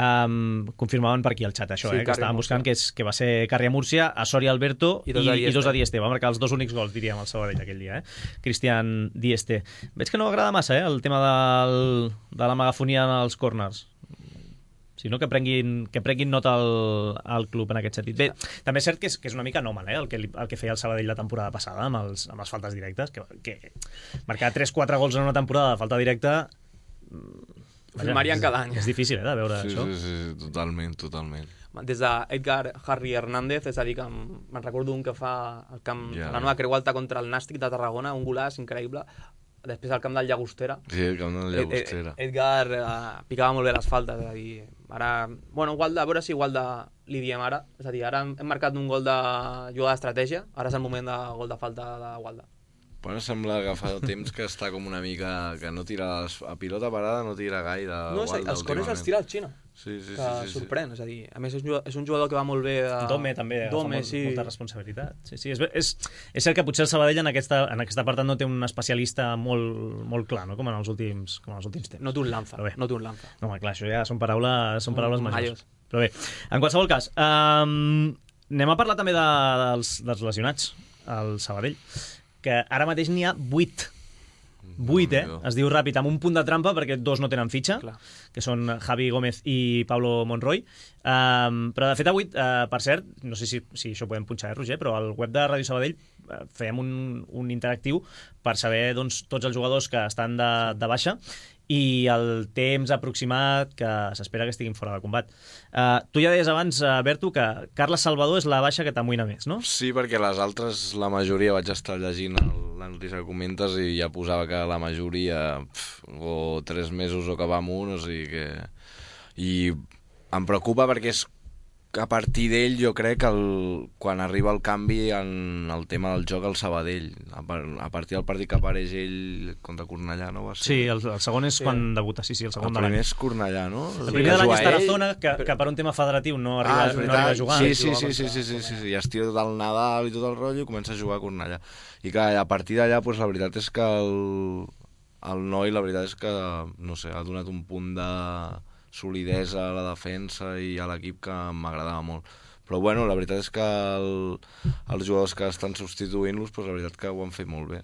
Um, confirmaven per aquí al xat això, Sí, eh, que Carri estaven a buscant Múrcia. que, és, que va ser Carri a Múrcia, a Sòria Alberto i, I dos a i Dieste. dos a Dieste. Va marcar els dos únics gols, diríem, al Sabadell aquell dia, eh? Cristian Dieste. Veig que no agrada massa, eh, el tema del, de la megafonia en els corners. Sí, no? que, prenguin, que prenguin nota al, al club en aquest sentit. Bé, també és cert que és, que és una mica anòmal, eh, el que, li, el que feia el Sabadell la temporada passada amb, els, amb les faltes directes, que, que marcar tres quatre gols en una temporada de falta directa... Filmarien cada any. És difícil, eh, de veure sí, això. Sí, sí, totalment, totalment. Des d'Edgar Harry Hernández, és a dir, que me'n recordo un que fa el camp, Ja, la nova Creu Alta contra el Nàstic de Tarragona, un golaç increïble. Després al camp del Llagostera. Sí, el camp del Llagostera. Ed, Edgar uh, picava molt bé les faltes, és a dir, ara... Bueno, Gualda, a veure si Gualda li diem ara, és a dir, ara hem marcat un gol de jugada d'estratègia, ara és el moment de gol de falta de Gualda. Bueno, sembla que fa temps que està com una mica... que no tira les, a pilota parada, no tira gaire. No, és, els corners els tira el Xino. Sí, sí, que sí, sí, sorprèn, és a dir, a més és un jugador, és un jugador que va molt bé de... Dome també, Dome, molt, sí. molta responsabilitat. Sí, sí, és, és, és cert que potser el Sabadell en aquesta, en aquesta part no té un especialista molt, molt clar, no? com, en els últims, com en els últims temps. No té un lanza, no té un lanza. No, home, clar, això ja són paraules, són paraules Mm, majors. Però bé, en qualsevol cas, um, anem a parlar també de, dels, dels lesionats al Sabadell, que ara mateix n'hi ha vuit. Vuit, eh? Es diu ràpid, amb un punt de trampa, perquè dos no tenen fitxa, Clar. que són Javi Gómez i Pablo Monroy. Um, però, de fet, avui, uh, per cert, no sé si, si això ho podem punxar, eh, Roger, però al web de Ràdio Sabadell uh, fèiem un, un interactiu per saber doncs, tots els jugadors que estan de, de baixa i el temps aproximat que s'espera que estiguin fora de combat. Uh, tu ja deies abans, uh, Berto, que Carles Salvador és la baixa que t'amoïna més, no? Sí, perquè les altres, la majoria, vaig estar llegint el, la notícia que comentes i ja posava que la majoria pf, o tres mesos o que va amunt, o sigui que... I em preocupa perquè és a partir d'ell jo crec que el, quan arriba el canvi en el tema del joc al Sabadell, a, a partir del partit que apareix ell contra Cornellà, no va ser? Sí, el, el segon és Sí. quan debuta, sí, sí, el segon El de l'any. primer és Cornellà, no? El primer de l'any és juga ell. Tarazona, que, que per un tema federatiu no arriba, Ah, és no arriba a veritat. jugar. Sí, sí, sí, sí, sí, sí, sí, sí. I es tira tot el Nadal i tot el rotllo i comença a jugar a Cornellà. I que a partir d'allà, pues, la veritat és que el, el noi, la veritat és que, no sé, ha donat un punt de solidesa a la defensa i a l'equip que m'agradava molt. Però bueno, la veritat és que el, els jugadors que estan substituint-los, pues, la veritat que ho han fet molt bé.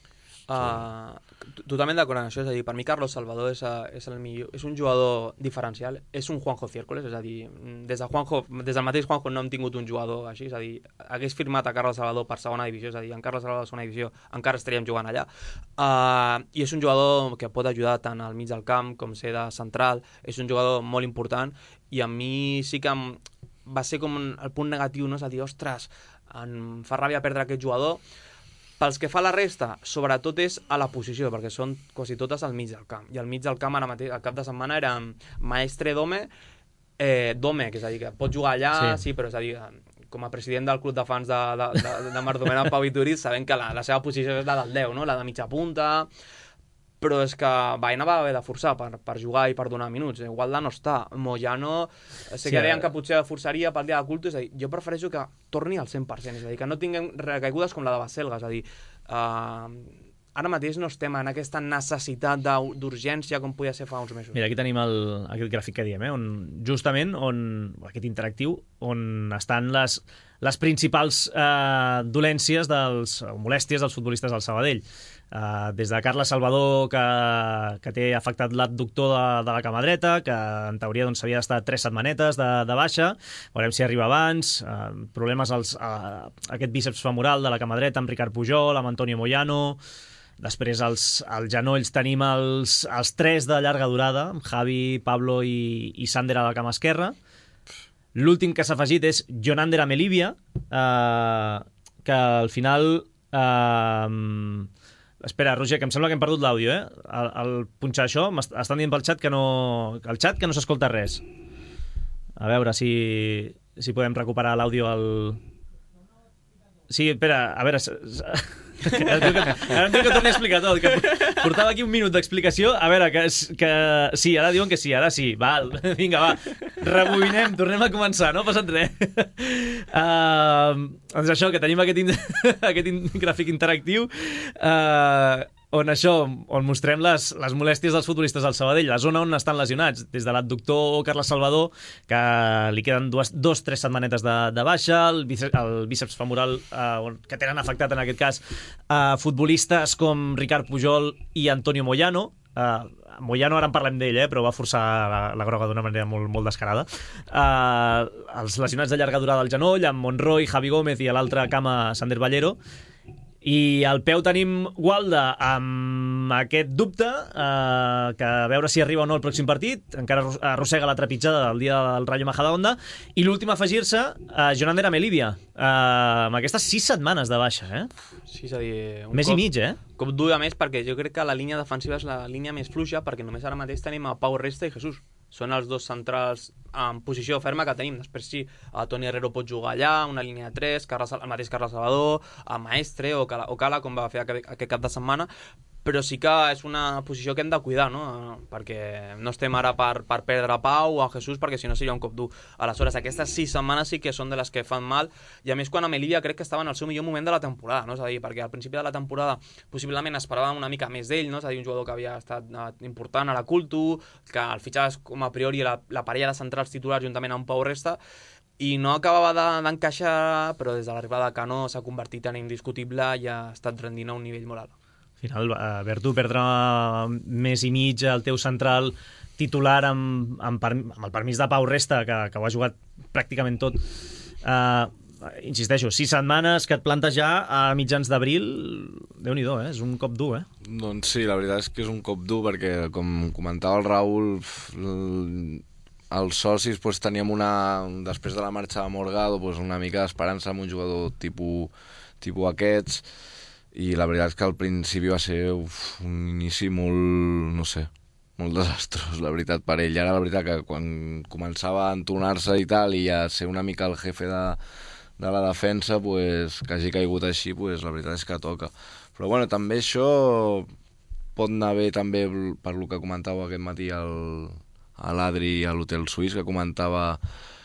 Uh, totalment d'acord amb això, és a dir, per mi Carlos Salvador és, uh, és, el millor, és un jugador diferencial, és un Juanjo Ciércoles, és a dir, des, de Juanjo, des del mateix Juanjo no hem tingut un jugador així, és a dir, hagués firmat a Carlos Salvador per segona divisió, és a dir, en Carlos Salvador de segona divisió encara estaríem jugant allà, uh, i és un jugador que pot ajudar tant al mig del camp com ser de central, és un jugador molt important, i a mi sí que em, va ser com el punt negatiu, no? És a dir, ostres, em fa ràbia perdre aquest jugador. Pels que fa la resta, sobretot és a la posició, perquè són quasi totes al mig del camp. I al mig del camp, ara mateix, al cap de setmana, era Maestre Dome, eh, Dome, que és a dir, que pot jugar allà, sí, sí però és a dir, com a president del club de fans de, de, de, de Mardomena, Pau Vituriz, sabem que la, la seva posició és la del deu, no? La de mitja punta, però és que Baena va haver de forçar per, per jugar i per donar minuts. Gualda no està. Moyano, sé Sí, que deien eh? que potser forçaria pel dia de culte, és a dir, jo prefereixo que torni al cent per cent, és a dir, que no tinguem recaigudes com la de Baselga, és a dir, uh, ara mateix no estem en aquesta necessitat d'urgència com podia ser fa uns mesos. Mira, aquí tenim el, aquest gràfic que diem, eh? On, justament on, aquest interactiu, on estan les, les principals eh, dolències dels, o molèsties dels futbolistes del Sabadell. Uh, des de Carles Salvador, que, que té afectat l'abductor de, de la cama dreta, que en teoria doncs, havia d'estar tres setmanetes de, de baixa, veurem si arriba abans, uh, problemes als, uh, aquest bíceps femoral de la cama dreta amb Ricard Pujol, amb Antonio Moyano, després als, als genolls tenim els, els tres de llarga durada, amb Javi, Pablo i, i Sander a la cama esquerra. L'últim que s'ha afegit és Jonander Amelivia, uh, que al final... Uh, Espera, Roger, que em sembla que hem perdut l'àudio, eh? Al, al punxar això, estan dient pel xat que no... El xat que no s'escolta res. A veure si, si podem recuperar l'àudio al... Sí, espera, a veure... Ara em diu que torni a explicar tot, que portava aquí un minut d'explicació. A veure, que, que sí, ara diuen que sí, ara sí. Val, vinga, va, rebobinem, tornem a començar, no ha passat res. Uh, doncs això, que tenim aquest, in aquest in gràfic interactiu uh, on això, on mostrem les, les molèsties dels futbolistes del Sabadell, la zona on estan lesionats, des de l'abductor Carles Salvador, que li queden dues, dos, tres setmanetes de, de baixa, el bíceps, el bíceps femoral, eh, que tenen afectat en aquest cas eh, futbolistes com Ricard Pujol i Antonio Moyano, Uh, Moyano, ara en parlem d'ell, eh, però va forçar la, la groga d'una manera molt, molt descarada. Uh, els lesionats de llarga durada al genoll, amb Monroy, Javi Gómez i a l'altra cama Sander Ballero. I al peu tenim Gualda amb aquest dubte, eh, que a veure si arriba o no el pròxim partit, encara arrossega la trepitjada del dia del Rayo Majadahonda, i l'últim a afegir-se, eh, Jonander Amelivia, eh, amb aquestes sis setmanes de baixa, eh? Sí, és a dir... Un Més cop, i mig, eh? Cop dur a més, perquè jo crec que la línia defensiva és la línia més fluixa, perquè només ara mateix tenim a Pau Resta i Jesús. Són els dos centrals en posició ferma que tenim. Després sí, a Toni Herrero pot jugar allà, una línia de tres, Carles, el mateix Carles Salvador, a Maestre o Cala, o Cala, com va fer aquest, aquest cap de setmana, però sí que és una posició que hem de cuidar, no? Perquè no estem ara per, per perdre Pau o a Jesús, perquè si no seria un cop dur. Aleshores, aquestes sis setmanes sí que són de les que fan mal, i a més quan Amelivia crec que estava en el seu millor moment de la temporada, no? És a dir, perquè al principi de la temporada possiblement esperàvem una mica més d'ell, no? És a dir, un jugador que havia estat important a la Cultu, que el fitxaves com a priori la, la parella de centrals titulars juntament amb Pau Resta, i no acabava d'encaixar, però des de l'arribada de Cano s'ha convertit en indiscutible i ha estat rendint a un nivell molt alt. Al final, haver tu perdre més i mig el teu central titular amb, amb, per, amb el permís de Pau Resta, que, que ho ha jugat pràcticament tot, eh, insisteixo, sis setmanes que et plantes ja a mitjans d'abril, Déu-n'hi-do, eh? És un cop dur, eh? Doncs sí, la veritat és que és un cop dur, perquè, com comentava el Raül, els socis pues, teníem una... Després de la marxa de Morgado, pues, una mica d'esperança amb un jugador tipus, tipus aquests, i la veritat és que al principi va ser uf, un inici molt, no sé, molt desastrós, la veritat, per ell. I ara la veritat que quan començava a entonar-se i tal, i a ser una mica el jefe de, de la defensa, pues, que hagi caigut així, pues, la veritat és que toca. Però bueno, també això pot anar bé també per lo que comentava aquest matí el, a l'Adri a l'Hotel Suís, que comentava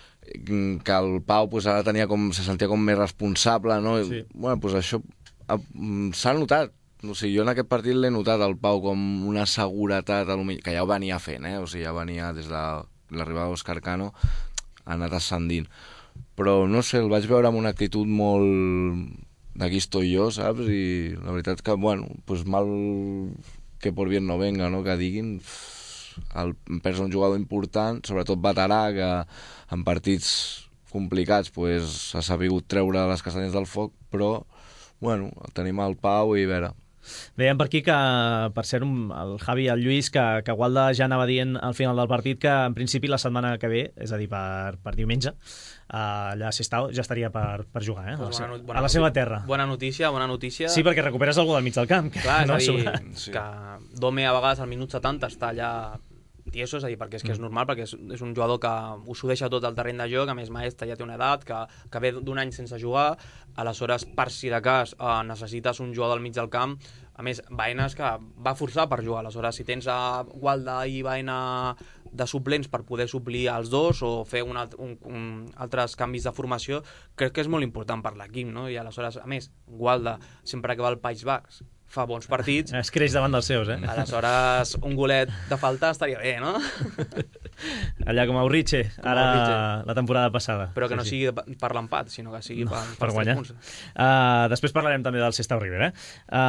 que el Pau pues, ara tenia com, se sentia com més responsable, no? Sí. I, bueno, pues això s'ha notat. O sigui, jo en aquest partit l'he notat el Pau com una seguretat, que ja ho venia fent, eh? O sigui, ja venia des de l'arribada d'Òscar Cano, ha anat ascendint. Però, no sé, el vaig veure amb una actitud molt d'aquí estoy jo, saps? I la veritat que, bueno, pues mal que por bien no venga, no? Que diguin, el, perds un jugador important, sobretot veterà, que en partits complicats pues, ha sabut treure les castanyes del foc, però bueno, tenim el Pau i a veure. Veiem per aquí que, per ser un, el Javi i el Lluís, que, que Gualda ja anava dient al final del partit que en principi la setmana que ve, és a dir, per, per diumenge, allà a Sestao ja estaria per, per jugar, eh? A la, se, bona, bona a la seva terra. Bona notícia, bona notícia. Sí, perquè recuperes algú del mig del camp. Que, clar, no? És a dir, sí. que Dome a vegades al minut setanta està allà tieso, és a dir, perquè és que és normal, perquè és, és un jugador que us ho deixa tot al terreny de joc, a més Maestre ja té una edat, que, que ve d'un any sense jugar, aleshores, per si de cas eh, necessites un jugador al mig del camp, a més, Baena és que va forçar per jugar, aleshores, si tens a Gualda i Baena de suplents per poder suplir els dos o fer un, un, un, altres canvis de formació, crec que és molt important per l'equip, no? I aleshores, a més, Gualda, sempre que va al País Basc, fa bons partits. Es creix davant dels seus, eh? Aleshores, un golet de falta estaria bé, no? Allà com a Urriche, ara la temporada passada. Però que sí, no sí. sigui per l'empat, sinó que sigui no, per, per guanyar. Uh, després parlarem també del Sestao River, eh?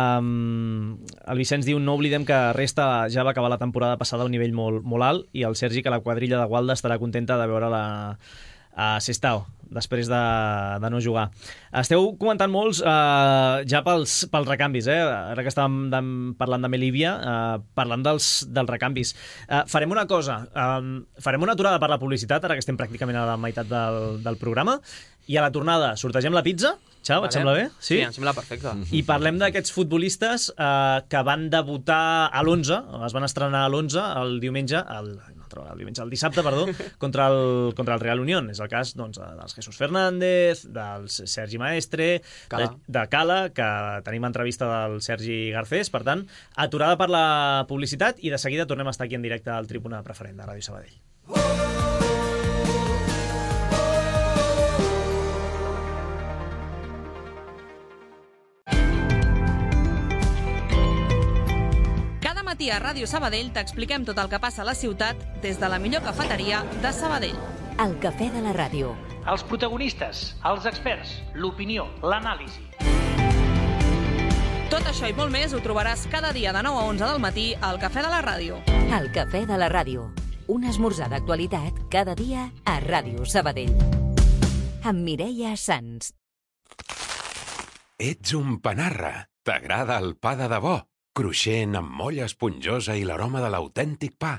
Um, el Vicenç diu, no oblidem que Resta ja va acabar la temporada passada a un nivell molt, molt alt, i el Sergi, que la quadrilla de Gualda estarà contenta de veure la a Sestao, després de, de no jugar. Esteu comentant molts eh, ja pels, pels recanvis, eh? Ara que estàvem de, parlant de Melívia, eh, parlant dels, dels recanvis. Eh, farem una cosa, eh, farem una aturada per la publicitat, ara que estem pràcticament a la meitat del, del programa, i a la tornada sortegem la pizza. Xau, et sembla bé? Sí, sí, em sembla perfecte. I parlem d'aquests futbolistes eh, que van debutar a l'onze, es van estrenar a l'onze el diumenge, el, el diumenge, el dissabte, perdó, contra el, contra el Real Unión. És el cas doncs, dels Jesús Fernández, del Sergi Maestre, Cala. de, de Cala, que tenim entrevista del Sergi Garcés. Per tant, aturada per la publicitat i de seguida tornem a estar aquí en directe al Tribuna Preferent de Ràdio Sabadell. Matí a Ràdio Sabadell t'expliquem tot el que passa a la ciutat des de la millor cafeteria de Sabadell. El cafè de la ràdio. Els protagonistes, els experts, l'opinió, l'anàlisi. Tot això i molt més ho trobaràs cada dia de nou a onze del matí al Cafè de la Ràdio. El Cafè de la Ràdio. Un esmorzar d'actualitat cada dia a Ràdio Sabadell. Amb Mireia Sans. Ets un panarra. T'agrada el pa de debò? Cruixent, amb molla esponjosa i l'aroma de l'autèntic pa.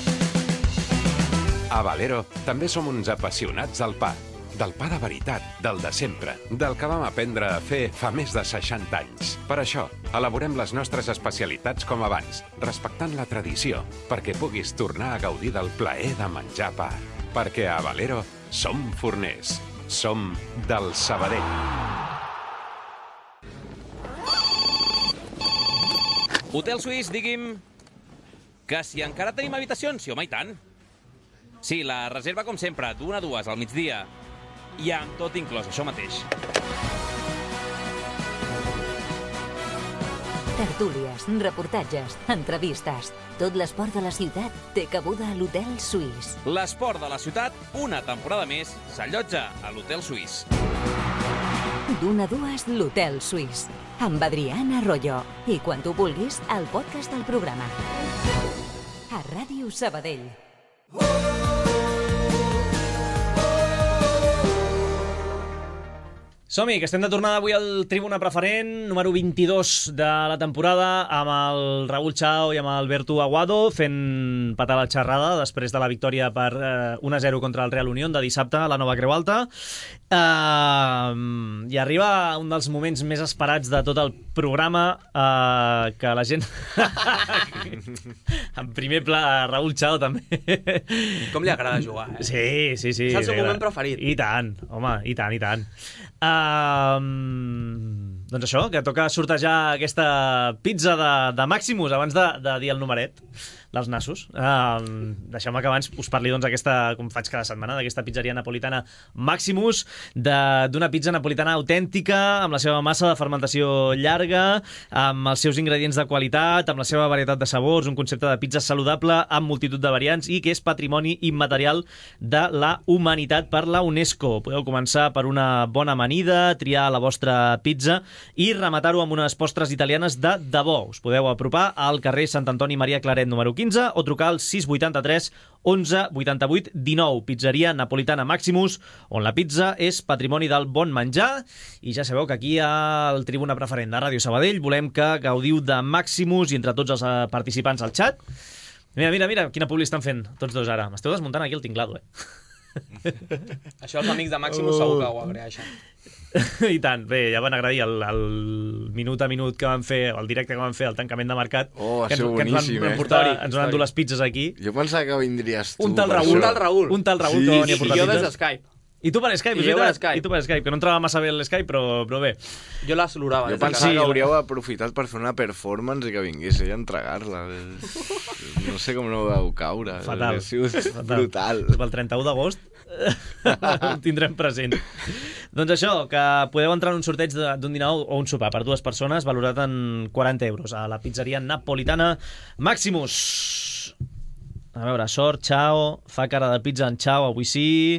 A Valero també som uns apassionats del pa. Del pa de veritat, del de sempre, del que vam aprendre a fer fa més de seixanta anys. Per això, elaborem les nostres especialitats com abans, respectant la tradició, perquè puguis tornar a gaudir del plaer de menjar pa. Perquè a Valero som forners. Som del Sabadell. Hotel Suís, digui'm... Que si encara tenim habitacions? Sí, home, i tant. Sí, la reserva com sempre, d'una a dues al migdia. I amb tot inclòs, això mateix. Tertúlies, reportatges, entrevistes. Tot l'esport de la ciutat té cabuda a l'Hotel Suís. L'esport de la ciutat, una temporada més, s'allotja a l'Hotel Suís. D'una a dues, l'Hotel Suís. Amb Adriana Arroyo. I quan tu vulguis, el podcast del programa. A Ràdio Sabadell. Som-hi, que estem de tornada avui al Tribuna Preferent, número vint-i-dos de la temporada, amb el Raúl Chao i amb el Bertu Aguado, fent patar la xerrada després de la victòria per eh, u a zero contra el Real Unión de dissabte a la Nova Creu Alta. Uh, I arriba un dels moments més esperats de tot el programa, uh, que la gent... en primer pla, Raúl Chao també. Com li agrada jugar, eh? Sí, sí, sí. És el seu moment preferit. I tant, home, i tant, i tant. Uh, doncs això, que toca sortejar aquesta pizza de, de Maximus abans de, de dir el numeret dels nassos. Uh, Deixeu-me que abans us parli doncs, aquesta, com faig cada setmana, d'aquesta pizzeria napolitana Maximus, d'una pizza napolitana autèntica, amb la seva massa de fermentació llarga, amb els seus ingredients de qualitat, amb la seva varietat de sabors, un concepte de pizza saludable amb multitud de variants i que és patrimoni immaterial de la humanitat per la UNESCO. Podeu començar per una bona amanida, triar la vostra pizza i rematar-ho amb unes postres italianes de debò. Us podeu apropar al carrer Sant Antoni Maria Claret número quinze o trucar al sis vuitanta-tres onze vuitanta-vuit dinou. Pizzeria napolitana Maximus, on la pizza és patrimoni del bon menjar. I ja sabeu que aquí al Tribuna Preferent de Ràdio Sabadell volem que gaudiu de Maximus i entre tots els participants al xat. Mira, mira, mira, quina publi estan fent tots dos ara. M'esteu desmuntant aquí el tinglado, eh? Això els amics de Maximus segur que ho agraeixen. I tant, bé, ja van agrair el, el minut a minut que van fer, el directe que van fer, el tancament de mercat. Oh, va que ser ens, boníssim, que ens van, eh? portar, Històric, ens van endur les pizzas aquí. Jo pensava que vindries tu. Un tal per Raül, això. Un tal Raül. Un tal Raül Sí, que venia a I portar jo des pizzas. de Skype. I tu per Skype, I és jo per veritat? Skype. I tu per Skype, que no entrava massa bé l'Skype, però, però bé. Jo la saludava. Jo des de pensava casa. que hauríeu aprofitat per fer una performance i que vingués ella a entregar-la. No sé com no vau caure. Fatal. Ha sigut Fatal. brutal. Pel trenta-u d'agost ho tindrem present. Doncs això, que podeu entrar en un sorteig d'un dinar o un sopar per dues persones valorat en quaranta euros a la pizzeria napolitana Maximus. A veure, sort, Chao, fa cara de pizza en Chao, avui sí.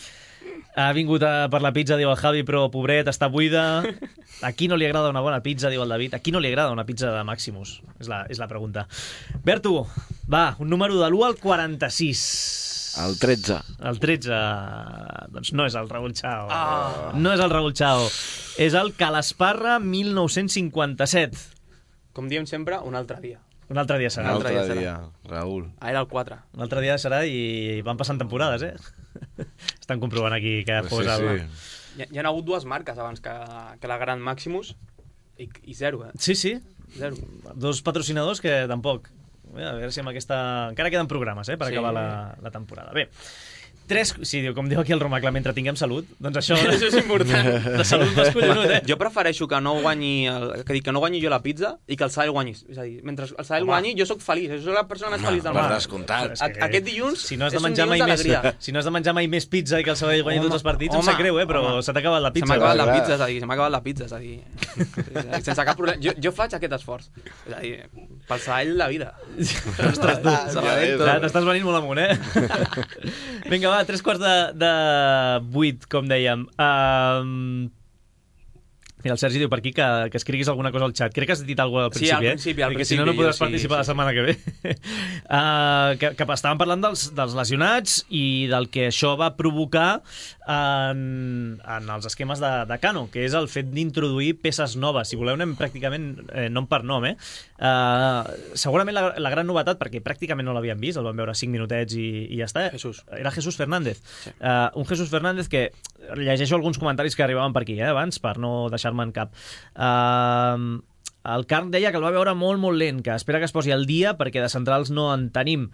Ha vingut a, per la pizza, diu el Javi, però pobret, està buida. A qui no li agrada una bona pizza, diu el David. A qui no li agrada una pizza de Maximus? És la, és la pregunta. Bertu, va, un número de l'u al quaranta-sis. El tretze. El tretze, doncs no és el Raúl Chao. Ah. No és el Raúl Chao. És el Calasparra mil nou-cents cinquanta-set. Com diem sempre, un altre dia. Un altre dia serà. Un altre altre dia dia, Raül. Ah, era el quatre. Un altre dia serà i van passant temporades, eh? Estan comprovant aquí que Sí, fos el... sí. Hi, hi ha hagut dues marques abans que, que la gran Maximus i, i zero, eh? Sí, sí. Zero. Dos patrocinadors que tampoc. A veure si amb aquesta... Encara queden programes, eh, per Sí. acabar la, la temporada. Bé, tres... Sí, diu, com diu aquí el Romacla, mentre tinguem salut, doncs això... Això és important. De salut vas collonut, eh? Jo prefereixo que no guanyi el, que, dic, que no guanyi jo la pizza i que el Sahel guanyi. És a dir, mentre el Sahel Home. guanyi, jo sóc feliç. Jo sóc la persona més Home, feliç del per món. descomptat. És que- A- aquest dilluns si no has de és un menjar mai dilluns més, d'alegria. si no has de menjar mai més pizza i que el Sabadell guanyi Home, tots els partits, em home, sap greu, eh? Però home. se t'ha acabat la Se pizza. m'ha acabat la clar. pizza, és a dir, se m'ha acabat la pizza, és a dir, sense cap problema. Jo, jo faig aquest esforç. És a dir, pel Sahel la vida. Ostres, tu, Sabadell, ja, tot. t'estàs venint molt amunt, eh? Vinga, va, tres quarts de, de vuit, com dèiem. Um, Mira, el Sergi diu per aquí que, que escriguis alguna cosa al xat. Crec que has dit alguna cosa al Sí, principi, al principi, al eh? Perquè si no, principi, no podràs jo sí, participar sí, la setmana que ve. uh, que, que estàvem parlant dels, dels lesionats i del que això va provocar en, en els esquemes de, de Cano, que és el fet d'introduir peces noves. Si voleu, anem pràcticament eh, nom per nom, eh? Uh, segurament la, la gran novetat, perquè pràcticament no l'havíem vist, el vam veure cinc minutets i, i ja està. Jesús. Era Jesús Fernández. Sí. Uh, un Jesús Fernández que llegeixo alguns comentaris que arribaven per aquí, eh, abans, per no deixar-me en cap. Uh, el Carn deia que el va veure molt, molt lent, que espera que es posi al dia perquè de centrals no en tenim.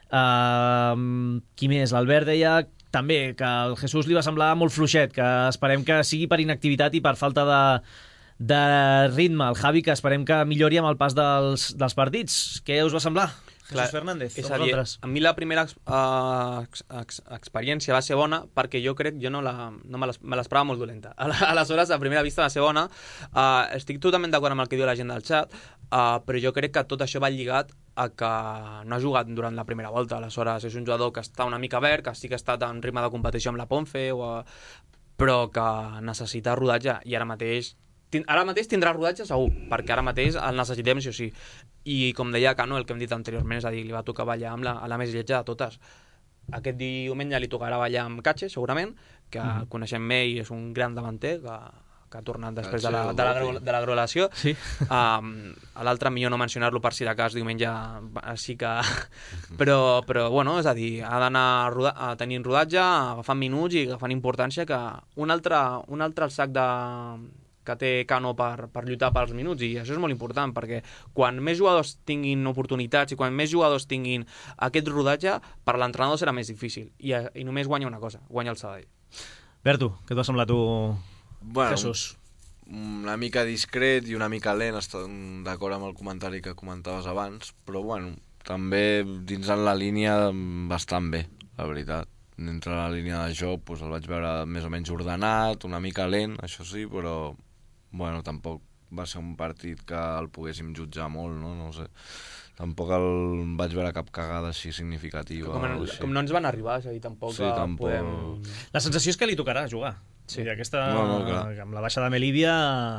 Uh, qui més? L'Albert deia també que el Jesús li va semblar molt fluixet, que esperem que sigui per inactivitat i per falta de, de ritme. El Javi, que esperem que millori amb el pas dels, dels partits. Què us va semblar? Jesús Clar, Fernández, és com a dir, vosaltres. a mi la primera ex, uh, ex, ex, experiència va ser bona perquè jo crec, jo no, la, no me l'es- me l'esperava molt dolenta. Aleshores, a primera vista va ser bona. Uh, estic totalment d'acord amb el que diu la gent del xat, uh, però jo crec que tot això va lligat a que no ha jugat durant la primera volta. Aleshores, és un jugador que està una mica verd, que sí que ha estat en ritme de competició amb la Ponfe, o a... però que necessita rodatge, i ara mateix ara mateix tindrà rodatge segur, perquè ara mateix el necessitem sí o sí. I com deia Cano, el que hem dit anteriorment, és a dir, li va tocar ballar amb la, a la més lletja de totes. Aquest diumenge li tocarà ballar amb Cache, segurament, que mm. coneixem bé i és un gran davanter, que, que ha tornat després de la, de la, de la grolació. Sí. Um, a l'altre, millor no mencionar-lo per si de cas diumenge sí que... però, però, bueno, és a dir, ha d'anar roda... tenint rodatge, agafant minuts i agafant importància, que un altre, un altre sac de... que té Cano per, per lluitar pels minuts, i això és molt important, perquè quan més jugadors tinguin oportunitats i quan més jugadors tinguin aquest rodatge, per l'entrenador serà més difícil, i, i només guanya una cosa, guanya el Sabadell. Berto, què t'ha semblat tu, Bueno, Jesús? una mica discret i una mica lent, estic d'acord amb el comentari que comentaves abans, però bueno, també dins en la línia bastant bé, la veritat. Dintre la línia de joc doncs el vaig veure més o menys ordenat, una mica lent, això sí, però bueno, tampoc va ser un partit que el poguéssim jutjar molt, no? No sé. Tampoc el vaig veure cap cagada així significativa. Com, en, com no ens van arribar, és a dir, tampoc, Sí, tampoc. podem... La sensació és que li tocarà jugar. Sí. I aquesta, No, no, clar. amb la baixa de Melívia,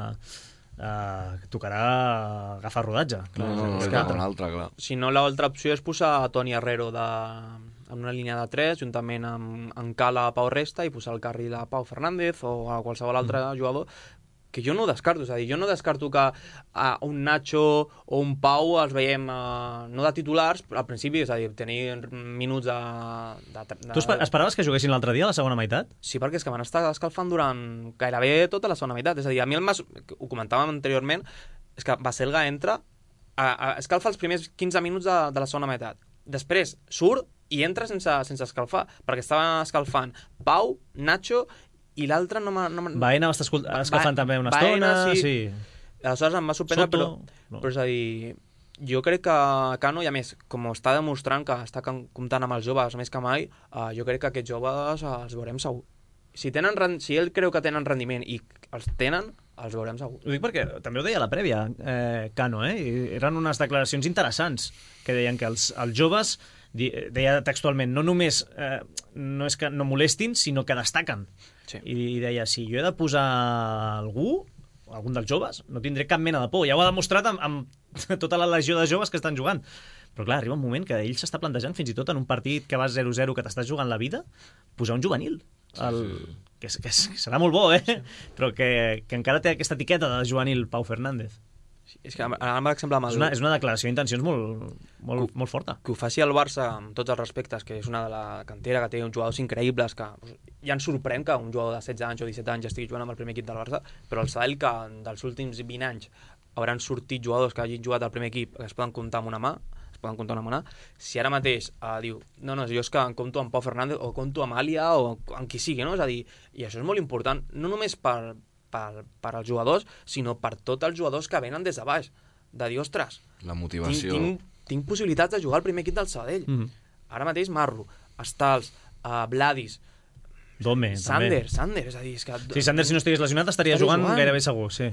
eh, tocarà agafar rodatge. No, no, no, És no, que- un altre, clar. Si no, l'altra opció és posar a Toni Herrero de... en una línia de tres, juntament amb, amb Cala, Pau Resta, i posar al carril a Pau Fernández o a qualsevol altre mm. jugador, que jo no ho descarto, és a dir, jo no descarto que a un Nacho o un Pau els veiem uh, no de titulars, però al principi, és a dir, tenir minuts de... de, de... Tu esper- esperaves que juguessin l'altre dia, a la segona meitat? Sí, perquè és que van estar escalfant durant gairebé tota la segona meitat. És a dir, a mi el Mas, ho comentàvem anteriorment, és que Baselga entra, a, a, escalfa els primers quinze minuts de, de la segona meitat. Després surt i entra sense, sense escalfar, perquè estaven escalfant Pau, Nacho, i l'altre no m'ha... No Baena va estar escol- escalfant també una Baena, estona, sí. sí. Aleshores em va sorprendre, Soto, però, no. però és a dir, jo crec que Cano, i a més, com està demostrant que està com- comptant amb els joves més que mai, uh, jo crec que aquests joves uh, els veurem segur. Si, tenen, ren- si ell creu que tenen rendiment i els tenen, els veurem segur. Ho dic perquè també ho deia a la prèvia, eh, Cano, eh? I eren unes declaracions interessants que deien que els, els joves, di- deia textualment, no només eh, no és que no molestin, sinó que destaquen. Sí. I, I deia, si jo he de posar algú, algun dels joves, no tindré cap mena de por. Ja ho ha demostrat amb, amb tota la legió de joves que estan jugant. Però clar, arriba un moment que ell s'està plantejant fins i tot en un partit que vas zero zero, que t'estàs jugant la vida, posar un juvenil. El... Sí. Que, és- que, és- que serà molt bo, eh? Sí. Però que, que encara té aquesta etiqueta de juvenil, Pau Fernández. Sí, és que ara, per exemple, amb És el, una, és una declaració d'intencions molt, molt, molt forta. que ho faci el Barça amb tots els respectes, que és una de la cantera, que té uns jugadors increïbles, que ja ens sorprèn que un jugador de setze anys o disset anys estigui jugant amb el primer equip del Barça, però el Sabadell, que dels últims vint anys hauran sortit jugadors que hagin jugat al primer equip, que es poden comptar amb una mà, es poden comptar amb una mà, si ara mateix eh, diu, no, no, jo és que em compto amb Pau Fernández o compto amb Àlia o amb qui sigui, no? És a dir, i això és molt important, no només per, per, per als jugadors, sinó per tots els jugadors que venen des de baix, de dir, ostres, La tinc, motivació. tinc, tinc possibilitats de jugar al primer equip del Sabadell. Mhm. Ara mateix Marro, Stals, uh, Vladis, Dome, Sander, també. Sander, és a dir, és que... Sí, Sander, si no estigués lesionat, estaria, Estaria jugant, jugant. gairebé segur, sí.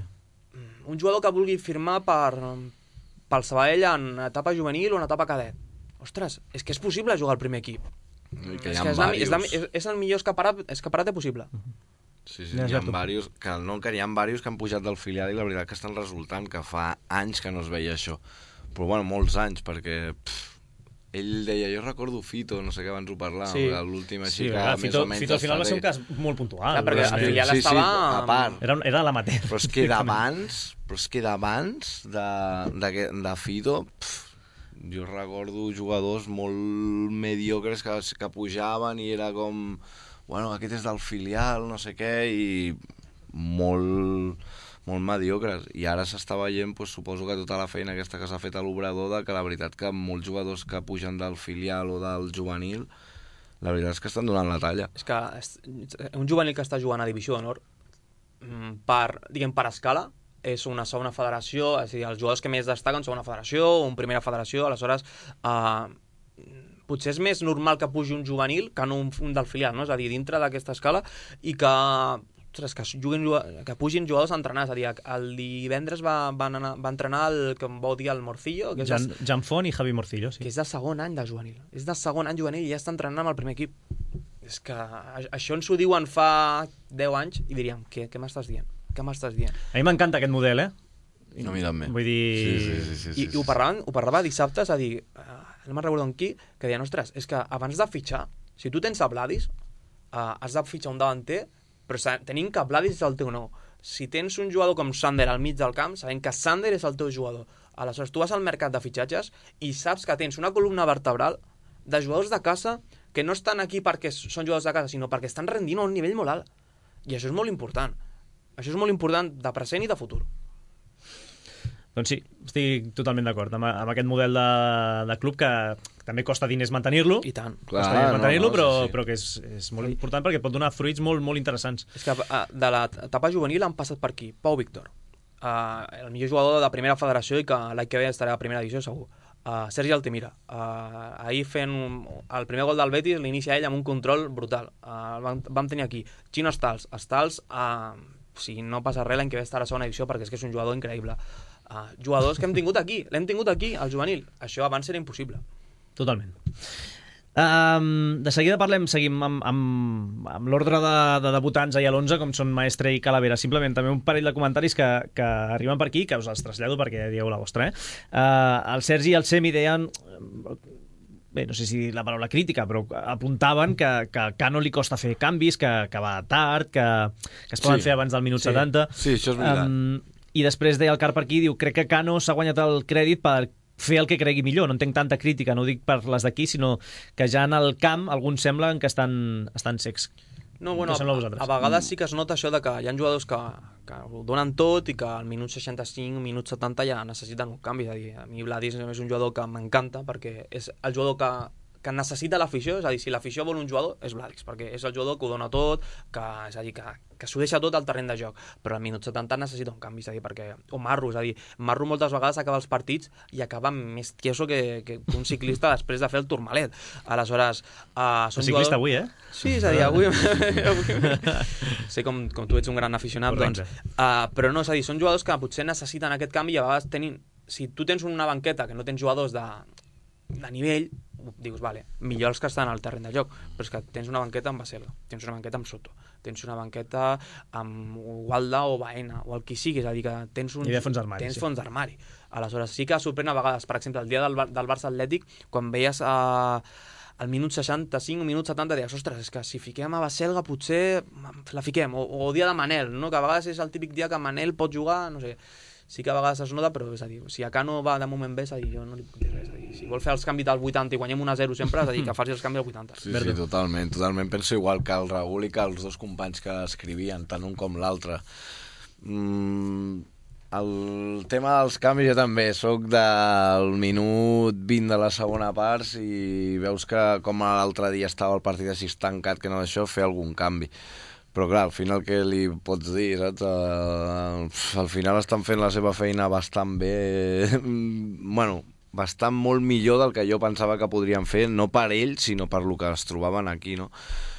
Un jugador que vulgui firmar per, pel Sabadell en etapa juvenil o en etapa cadet. Ostres, és que és possible jugar al primer equip. I que És, hi ha que és, la, és, la, diversos. és, és el millor escaparat, escaparate possible. Sí, sí, n'hi ha diversos, que no, que n'hi ha diversos que han pujat del filial i la veritat que estan resultant, que fa anys que no es veia això. Però bueno, molts anys, perquè pff, ell deia, jo recordo Fito, no sé què, abans ho parlàvem, sí. l'últim així sí, que clar, més Fito, o menys... Fito al final va ser un cas molt puntual. Clar, perquè al filial sí, estava... Sí, a part. Era, era l'amateur. Però és que d'abans, però és que d'abans de, de, de Fito, pff, jo recordo jugadors molt mediocres que, que pujaven i era com... Bueno, aquest és del filial, no sé què, i molt... molt mediocres, i ara s'està veient, doncs, suposo que tota la feina aquesta que s'ha fet a l'Obrador, de que la veritat que molts jugadors que pugen del filial o del juvenil, la veritat és que estan donant la talla. És que un juvenil que està jugant a Divisió d'Honor, per, diguem, per escala, és una segona federació, és a dir, els jugadors que més destaquen segona federació o una primera federació, aleshores eh, potser és més normal que pugi un juvenil que no un, un del filial, no? És a dir, dintre d'aquesta escala, i que ostres, que, juguin, que pugin jugadors a entrenar. És a dir, el divendres va, va, anar, va entrenar el que em vau dir el Morcillo, que és Jan, de, Jan Font i Javi Morcillo, sí. Que és de segon any de juvenil. És de segon any juvenil i ja està entrenant amb el primer equip. És que això ens ho diuen fa deu anys i diríem, què, què m'estàs dient? Què m'estàs dient? A mi m'encanta aquest model, eh? No, mira, vull dir... Sí, sí, sí, sí, sí, I, i ho, parlaven, ho parlava dissabte, és a dir, uh, no me'n recordo amb qui, que deien, ostres, és que abans de fitxar, si tu tens a Vladis, uh, has de fitxar un davanter, però tenim que Vladis és el teu nou. Si tens un jugador com Sander al mig del camp, sabem que Sander és el teu jugador. Aleshores, tu vas al mercat de fitxatges i saps que tens una columna vertebral de jugadors de casa que no estan aquí perquè són jugadors de casa, sinó perquè estan rendint a un nivell molt alt. I això és molt important. Això és molt important de present i de futur. Doncs sí, estic totalment d'acord amb, amb aquest model de, de club que també costa diners mantenir-lo. I tant. Clar, costa diners mantenir-lo, no, no, però, sí, sí. però que és, és molt important perquè pot donar fruits molt, molt interessants. És que de l'etapa juvenil han passat per aquí Pau Víctor, uh, el millor jugador de primera federació i que l'any que ve estarà a primera divisió segur. Uh, Sergi Altimira, uh, ahir fent un, el primer gol del Betis l'inicia ell amb un control brutal. Uh, vam, vam tenir aquí Chino Stals. Stals, uh, si no passa res, l'any que ve estarà a segona divisió perquè és que és un jugador increïble. Uh, jugadors que hem tingut aquí, l'hem tingut aquí, al juvenil. Això abans era impossible. Totalment. Um, de seguida parlem, seguim amb, amb, amb l'ordre de, de debutants ahir a l'onze, com són Maestre i Calavera. Simplement també un parell de comentaris que, que arriben per aquí, que us els trasllado perquè dieu la vostra. Eh? Uh, el Sergi i el Semi deien... Bé, no sé si la paraula crítica, però apuntaven que, que a Cano li costa fer canvis, que, que va tard, que, que es poden sí. fer abans del minut sí. setanta. Sí, això és veritat. Um, I després deia el Car per aquí, diu, crec que Cano s'ha guanyat el crèdit per fer el que cregui millor. No entenc tanta crítica, no ho dic per les d'aquí, sinó que ja en el camp alguns semblen que estan, estan secs. No, bueno, a, a vegades sí que es nota això de que hi ha jugadors que, que ho donen tot i que al minut seixanta-cinc, minut setanta ja necessiten un canvi. És a dir, a mi Vladis és un jugador que m'encanta perquè és el jugador que, que necessita l'afició. És a dir, si l'afició vol un jugador, és Vladis, perquè és el jugador que ho dona tot, que, és a dir, que, que s'ho deixa tot al terreny de joc. Però al minut setanta necessita un canvi, és a dir, perquè... O Marro, és a dir, Marro moltes vegades acaba els partits i acaba més tieso que, que un ciclista després de fer el Tourmalet. Aleshores... Uh, són el ciclista jugadors... avui, eh? Sí, és a dir, avui... avui... sé com, com tu ets un gran aficionat, correcte. Doncs... Uh, però no, és a dir, són jugadors que potser necessiten aquest canvi i a vegades tenin... Si tu tens una banqueta que no tens jugadors de, de nivell, dius, vale, millor els que estan al terreny de joc, però és que tens una banqueta amb Basela, tens una banqueta amb Soto, tens una banqueta amb Walda o Baena, o el qui sigui, és a dir, que tens un... Hi ha fons d'armari. Tens sí. fons d'armari. Aleshores, sí que sorprèn a vegades, per exemple, el dia del, del Barça Atlètic, quan veies a... al minut seixanta-cinc o minut setanta deies, ostres, és que si fiquem a Baselga potser la fiquem, o, o el dia de Manel, no? Que a vegades és el típic dia que Manel pot jugar, no sé, sí que a vegades es nota, però és a dir, si a Cano va de moment bé, és a dir, jo no li puc dir res, és a dir, si vol fer els canvis del vuitanta i guanyem un a zero sempre, és a dir, que faci els canvis al vuitanta. Sí, sí, totalment, totalment, penso igual que el Raül i que els dos companys que escrivien, tant un com l'altre. Mm, el tema dels canvis jo també soc del minut vint de la segona part i veus que com l'altre dia estava el partit així tancat que no d'això, fer algun canvi. Però clar, al final què li pots dir, saps? Uh, al final estan fent la seva feina bastant bé, bueno, bastant molt millor del que jo pensava que podrien fer, no per ells, sinó per lo que es trobaven aquí, no?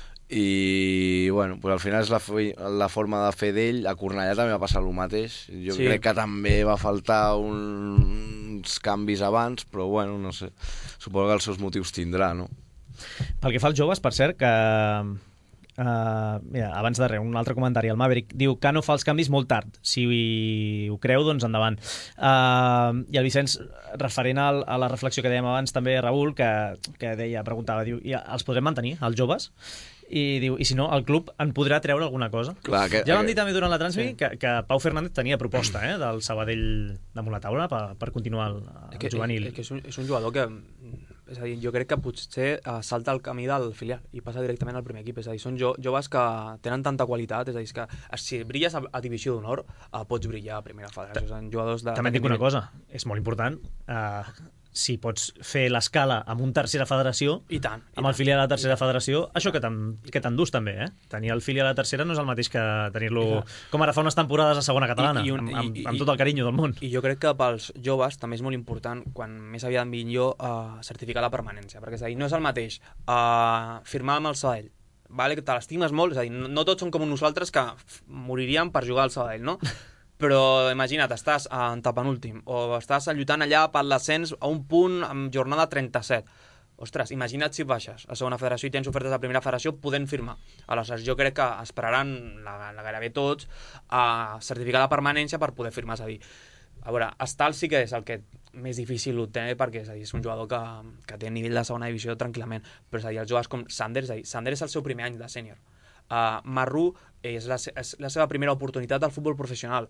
I, bueno, pues al final és la, la forma de fer d'ell. A Cornellà també va passar el mateix. Jo sí. crec que també va faltar un, uns canvis abans, però bueno, no sé, suposo que els seus motius tindrà, no? Pel que fa als joves, per cert, que... Uh, mira, abans de res, un altre comentari. El Maverick diu que no fa els canvis molt tard. Si ho creu, doncs endavant. Uh, I el Vicenç, referent al, a la reflexió que dèiem abans, també Raül, que, que deia, preguntava, diu, i els podrem mantenir, els joves? I diu, i si no, el club en podrà treure alguna cosa. Clar, que, ja vam que... dir també durant la transmi Sí. que, que Pau Fernández tenia proposta eh, del Sabadell damunt la taula per, per continuar el, el que, juvenil. És, que és, un, és un jugador que, és a dir, jo crec que potser uh, salta el camí del filial i passa directament al primer equip. És a dir, són jo, joves que tenen tanta qualitat, és a dir, que si brilles a, a divisió d'honor, uh, pots brillar a primera federació. Són jugadors de... També et dic una cosa, és molt important. Uh, si pots fer l'escala amb un tercera federació, I tant. I amb el tant. filial a la tercera federació, això que t'endús també, eh? Tenir el filial a la tercera no és el mateix que tenir-lo com ara fa unes temporades a segona catalana, I- i un- amb, amb, i- amb i- tot el carinyo del món. I jo crec que pels joves també és molt important, quan més aviat millor, uh, certificar la permanència, perquè és a dir, no és el mateix uh, firmar amb el Sabadell, vale? Que te l'estimes molt, és a dir, no, no tots són com nosaltres que f- moriríem per jugar al Sabadell, no? Però imagina't, estàs en tapenúltim o estàs lluitant allà per l'ascens a un punt amb jornada trenta-set. Ostres, imagina't si baixes a segona federació i tens ofertes de primera federació podent firmar. Aleshores, jo crec que esperaran la, la gairebé tots a certificar la permanència per poder firmar. És a dir, a veure, Estal sí que és el que més difícil ho té, perquè és, a dir, és un jugador que, que té nivell de segona divisió tranquil·lament, però és a dir, els jugadors com Sander, és a dir, Sander és el seu primer any de sènior. Uh, Marrú és la, se és la seva primera oportunitat al futbol professional.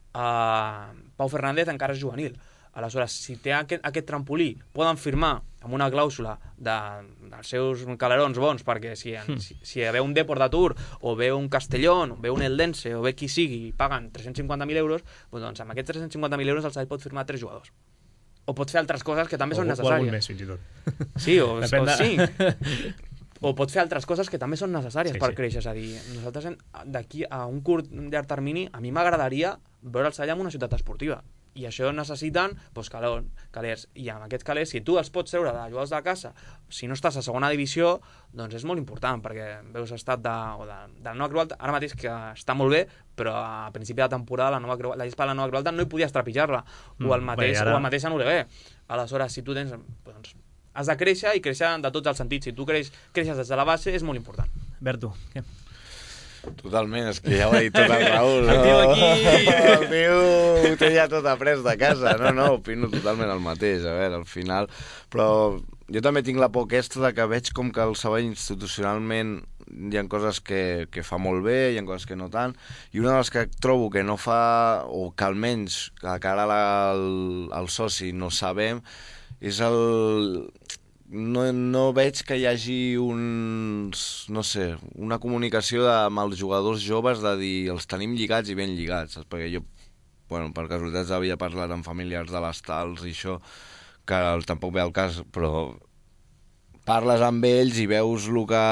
Uh, Pau Fernández encara és juvenil. Aleshores, si té aquest, aquest trampolí, poden firmar amb una clàusula de, dels seus calerons bons, perquè si, mm. si, si ve un Depor de Tour, o ve un Castellón, o ve un Eldense, o ve qui sigui, i paguen tres-cents cinquanta mil euros, doncs amb aquests tres-cents cinquanta mil euros el Sabadell pot firmar tres jugadors. O pot fer altres coses que també o, són o algun necessàries. més, fins i tot. Sí, o, Depèn o de- sí. O pot fer altres coses que també són necessàries Sí, sí, per sí. créixer. És a dir, nosaltres hem- d'aquí a un curt llarg termini, a mi m'agradaria veure el Sabadell en una ciutat esportiva. I això necessiten doncs, calor, calers. I amb aquests calers, si tu els pots treure de jugadors de casa, si no estàs a segona divisió, doncs és molt important, perquè veus estat de, o de, de la Nova Creu Alta, ara mateix que està molt bé, però a principi de temporada la, nova Creu, la gespa de la Nova Creu Alta no hi podies trepitjar-la, Mm, o el mateix, bé, ara- o el mateix en U R B. Aleshores, si tu tens... Doncs, has de créixer i créixer de tots els sentits. Si tu creix, creixes des de la base, és molt important. Berto, què? Totalment, és que ja ho ha dit tot el Raül. El tio aquí. El tio ho té ja tot après de casa. No, no, opino totalment el mateix, a veure, al final. Però jo també tinc la por aquesta de que veig com que el Sabadell institucionalment hi ha coses que, que fa molt bé, hi ha coses que no tant, i una de les que trobo que no fa, o que almenys a cara al, al soci no sabem, és el... No, no veig que hi hagi uns, no sé, una comunicació de, amb els jugadors joves de dir els tenim lligats i ben lligats, saps? Perquè jo, bueno, per casualitats havia parlat amb familiars de les tals i això, que tampoc ve al cas, però parles amb ells i veus el que,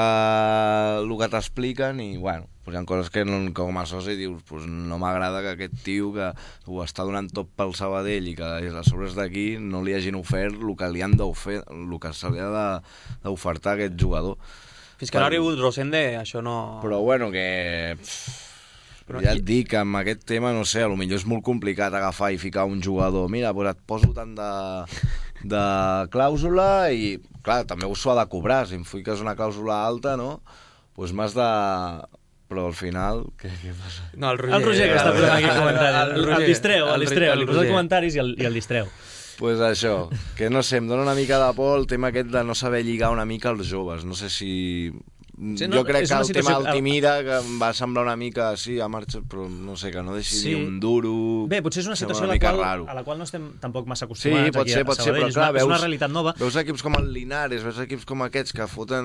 el que t'expliquen i, bueno, pues hi ha coses que no, com a soci dius, pues no m'agrada que aquest tio que ho està donant tot pel Sabadell i que a sobre d'aquí no li hagin ofert el que li han d'ofertar, el que se li ha d'ofertar a aquest jugador. Fins que no ha arribat Rosende, això no... Però bueno, que... Pff, Però ja i- et dic que amb aquest tema, no sé, potser és molt complicat agafar i ficar un jugador. Mira, pues et poso tant de, de clàusula i, clar, també ho s'ho ha de cobrar. Si em fiques una clàusula alta, no? Pues m'has de... Però al final, què, què passa? No, el Roger. El Roger, que està posant aquí comentaris. El, el, el distreu, el distreu. Li posa Roger. comentaris i el, i el distreu. Pues això, que no sé, em dona una mica de por el tema aquest de no saber lligar una mica els joves. No sé si... Sí, no, jo crec és que una el tema situació- Altimira, que em va semblar una mica, sí, a marxa, però no sé, que no deixi Sí. ni un duro... Bé, potser és una Sembla situació a la, mica qual, raro. a la qual no estem tampoc massa Sí, acostumats pot aquí ser, a pot ser, Sabadell. però És clar, una, veus, és una realitat nova. veus equips com el Linares, veus equips com aquests que foten...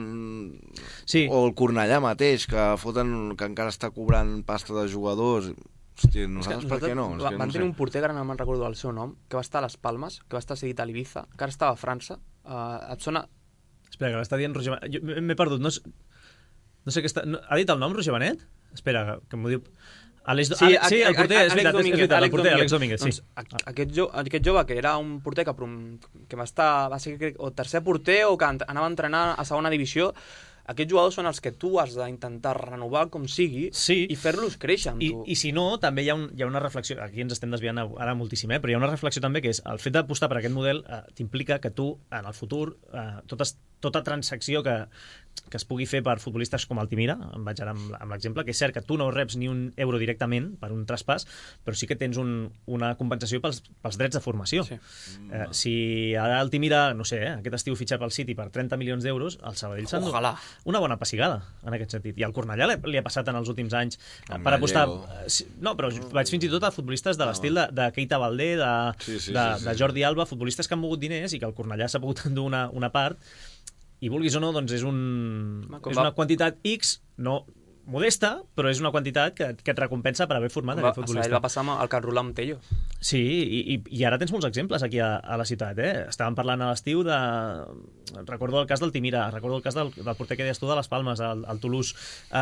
Sí. O el Cornellà mateix, que foten, que encara està cobrant pasta de jugadors... Hòstia, nosaltres, per què no? És que Van no tenir sé. un porter, que ara no me'n recordo el seu nom, que va estar a les Palmes, que va estar cedit a l'Ibiza, que ara estava a França. Uh, et sona... Espera, que l'està dient Roger Benet. Jo m'he perdut. No, és- no sé què està... No, ha dit el nom, Roger Benet? Espera, que m'ho diu... Àlex, sí, Ale, sí, el porter, és veritat, és veritat, el porter, Àlex Domínguez, sí. Doncs, a- aquest, jo, aquest jove, que era un porter que, prom- que va estar, va ser crec, o tercer porter o que ent- anava a entrenar a segona divisió, aquests jugadors són els que tu has d'intentar renovar com sigui Sí. i fer-los créixer amb I, tu. I si no, també hi ha, un, hi ha una reflexió, aquí ens estem desviant ara moltíssim, eh? Però hi ha una reflexió també que és el fet d'apostar per aquest model eh, t'implica que tu, en el futur, eh, totes tota transacció que, que es pugui fer per futbolistes com Altimira, em vaig ara amb, amb l'exemple, que és cert que tu no reps ni un euro directament per un traspàs, però sí que tens un, una compensació pels, pels drets de formació. Sí. Eh, si ara Altimira, no sé, eh, aquest estiu fitxat pel City per trenta milions d'euros, el Sabadell s'ha Ojalà. una bona pessigada en aquest sentit. I al Cornellà li, li ha passat en els últims anys Amb per apostar... Gallego. No, però vaig fins i tot a futbolistes de l'estil de, de Keita Valdé, de, Sí, sí, de, sí, sí. de Jordi Alba, futbolistes que han mogut diners i que el Cornellà s'ha pogut endur una, una part, i vulguis o no, doncs és, un, Com és va- una quantitat X, no modesta, però és una quantitat que, que et recompensa per haver format Va, aquest ell futbolista. va passar amb el Can Roland amb Tello. Sí, i, i, i ara tens molts exemples aquí a, a la ciutat, eh? Estàvem parlant a l'estiu de... Recordo el cas del Timira, recordo el cas del, del porter que deies tu de les Palmes, al, al Toulouse.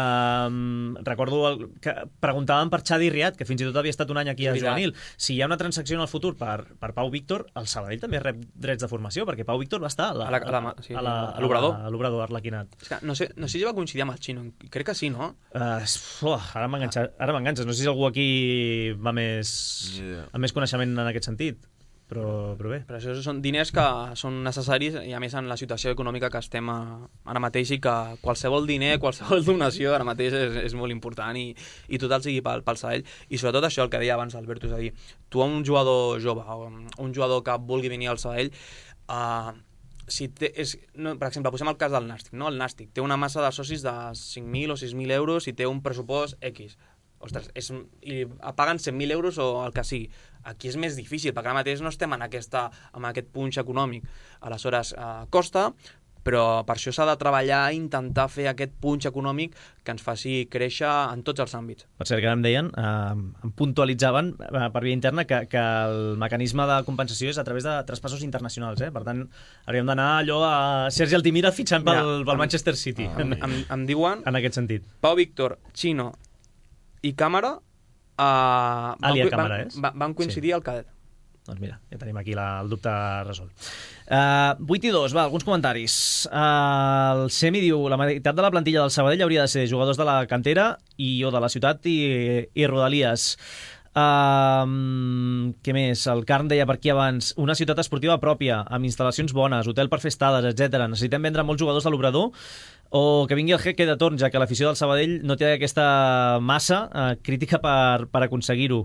Um, recordo el, que preguntàvem per Xadi Riad, que fins i tot havia estat un any aquí a Veritat. juvenil. Si hi ha una transacció en el futur per, per Pau Víctor, el Sabadell també rep drets de formació, perquè Pau Víctor va estar a la- A la- a la- sí, a la- a l'Obrador. a l'Obrador Arlequinat. És que no sé, no sé si va coincidir amb el Xino, crec que sí, no? Uh, oh, ara m'enganxes, ara m'enganxes. No sé si algú aquí va més, Ni idea. amb més coneixement en aquest sentit, però, però bé. Però això són diners que són necessaris i a més en la situació econòmica que estem a, ara mateix i que qualsevol diner, qualsevol donació ara mateix és, és molt important i, i total sigui pel, pel Sabadell. I sobretot això, el que deia abans Alberto, és a dir, tu a un jugador jove o un jugador que vulgui venir al Sabadell, uh, si té, és, no, per exemple, posem el cas del Nàstic, no? El Nàstic té una massa de socis de cinc mil o sis mil euros i té un pressupost X. Ostres, és, i paguen cent mil euros o el que sigui. Aquí és més difícil, perquè ara mateix no estem en, aquesta, en aquest punx econòmic. Aleshores, eh, costa, però per això s'ha de treballar i intentar fer aquest punx econòmic que ens faci créixer en tots els àmbits. Per cert, que ara em deien, eh, em puntualitzaven eh, per via interna que, que el mecanisme de compensació és a través de traspassos internacionals, eh? Per tant, hauríem d'anar allò a Sergi Altimira fitxant pel, Mira, pel em- Manchester City, Em, en, em, em diuen en aquest sentit. Pau Víctor, Chino i Càmera eh, van, Alia co- Càmera, van, és? van, van coincidir Sí. al cadet. Doncs mira, ja tenim aquí la, el dubte resolt. Uh, vuit i dos, va, alguns comentaris. Uh, el Semi diu, la meitat de la plantilla del Sabadell hauria de ser jugadors de la cantera i o de la ciutat i, i rodalies. Uh, què més? El Carn deia per aquí abans, una ciutat esportiva pròpia, amb instal·lacions bones, hotel per fer estades, etcètera. Necessitem vendre molts jugadors de l'Obrador o que vingui el Jeque de torn, ja que l'afició del Sabadell no té aquesta massa uh, crítica per, per aconseguir-ho.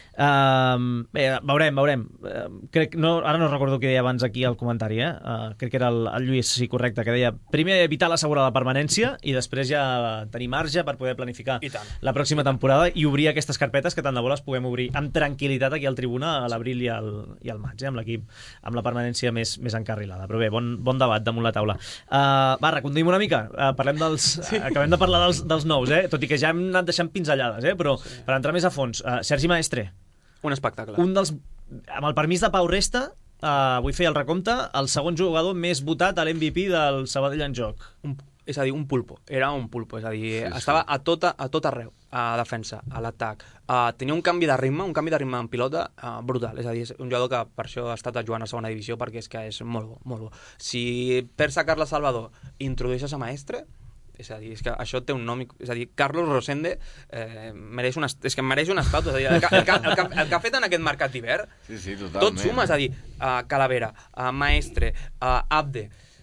Uh, bé, veurem, veurem. Uh, crec, no, ara no recordo què deia abans aquí al comentari, eh? Uh, crec que era el, el Lluís, sí, correcte, que deia primer evitar l'assegurar la permanència i després ja tenir marge per poder planificar I tant. la pròxima temporada i obrir aquestes carpetes que tant de bo les puguem obrir amb tranquil·litat aquí al Tribuna a l'abril i, al, i al maig, eh? Amb l'equip amb la permanència més, més encarrilada. Però bé, bon, bon debat damunt la taula. Uh, va, reconduïm una mica. Uh, parlem dels, sí. Acabem de parlar dels, dels nous, eh? Tot i que ja hem anat deixant pinzellades, eh? Però sí. Per entrar més a fons, uh, Sergi Maestre, Un espectacle. un dels, amb el permís de Pau Resta, uh, vull fer el recompte, el segon jugador més votat a l'M V P del Sabadell en joc. Un, és a dir, un pulpo. Era un pulpo, és a dir, Sí, sí, sí. estava a tot, a tot arreu, a defensa, a l'atac. Uh, tenia un canvi de ritme, un canvi de ritme en pilota uh, brutal. És a dir, és un jugador que per això ha estat jugant a segona divisió, perquè és que és molt bo, molt bo. Si perds a Carles Salvador i introdueixes a Maestre, és a dir, és que això té un nom, és a dir, Carlos Rosende eh, mereix un, est- és que mereix un estatu, és a dir, el que, el, que, el, que, el que ha fet en aquest mercat d'hivern, Sí, sí, totalment. tot suma, és a dir, uh, Calavera, uh, Maestre, uh, Abde,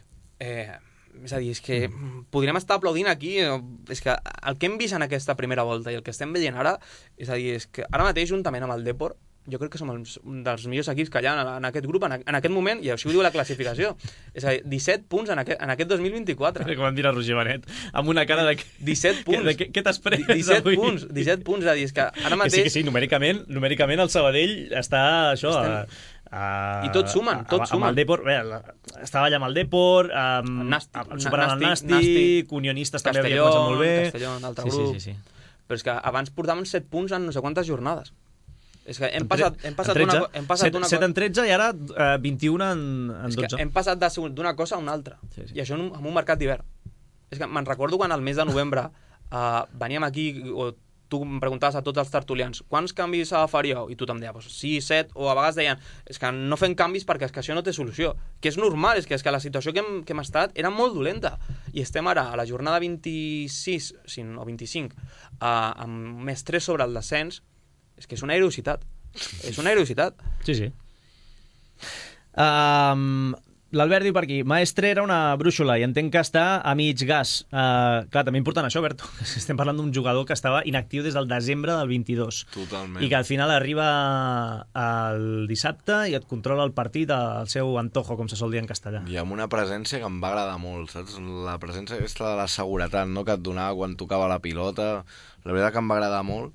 eh, és a dir, és que podríem estar aplaudint aquí, eh, és que el que hem vist en aquesta primera volta i el que estem veient ara, és a dir, és que ara mateix, juntament amb el Depor, jo crec que som els, un dels millors equips que hi ha en, en aquest grup, en, en aquest moment, i així ho diu la classificació. És a dir, disset punts en aquest, en aquest dos mil vint-i-quatre. Com em dirà Roger Benet, amb una cara de... disset punts. De, què, què t'has pres disset avui? punts, disset punts, és a dir, és que ara Que mateix... sí, que sí, numèricament, numèricament el Sabadell està això... Estem- A, a, I tot sumen, tot a, sumen. Amb el Depor, bé, la, estava allà amb el Depor, amb, El Nàstic, amb, superant el Nàstic, Nàstic, Nàstic, Unionistes també havia Castelló, començat molt bé. Castelló, un altre sí, grup. Sí, sí, sí. Però és que abans portàvem set punts en no sé quantes jornades. És que hem En passat, tre- hem passat en tretze, d'una hem passat set- d'una set cosa... en tretze i ara eh, vint-i-un en, en És dotze. que hem passat de segon- d'una cosa a una altra. Sí, sí. I això en un, en un mercat d'hivern. És que me'n recordo quan al mes de novembre uh, veníem aquí, o tu em preguntaves a tots els tertulians quants canvis faríeu? I tu em deies pues, sí, set, o a vegades deien és que no fem canvis perquè és que això no té solució. Que és normal, és que, és que la situació que hem, que hem estat era molt dolenta. I estem ara a la jornada vint-i-sis sí, o vint-i-cinc uh, amb més tres sobre el descens. És que és una heroïcitat. És una heroïcitat. Sí, sí. Um, L'Albert diu per aquí, Maestre era una brúixola i entenc que està a mig gas. Uh, clar, també important això, Berto. Estem parlant d'un jugador que estava inactiu des del desembre del vint-i-dos. Totalment. I que al final arriba el dissabte i et controla el partit al seu antojo, com se sol dir en castellà. I amb una presència que em va agradar molt, saps? La presència aquesta de la seguretat, no?, que et donava quan tocava la pilota. La veritat que em va agradar molt.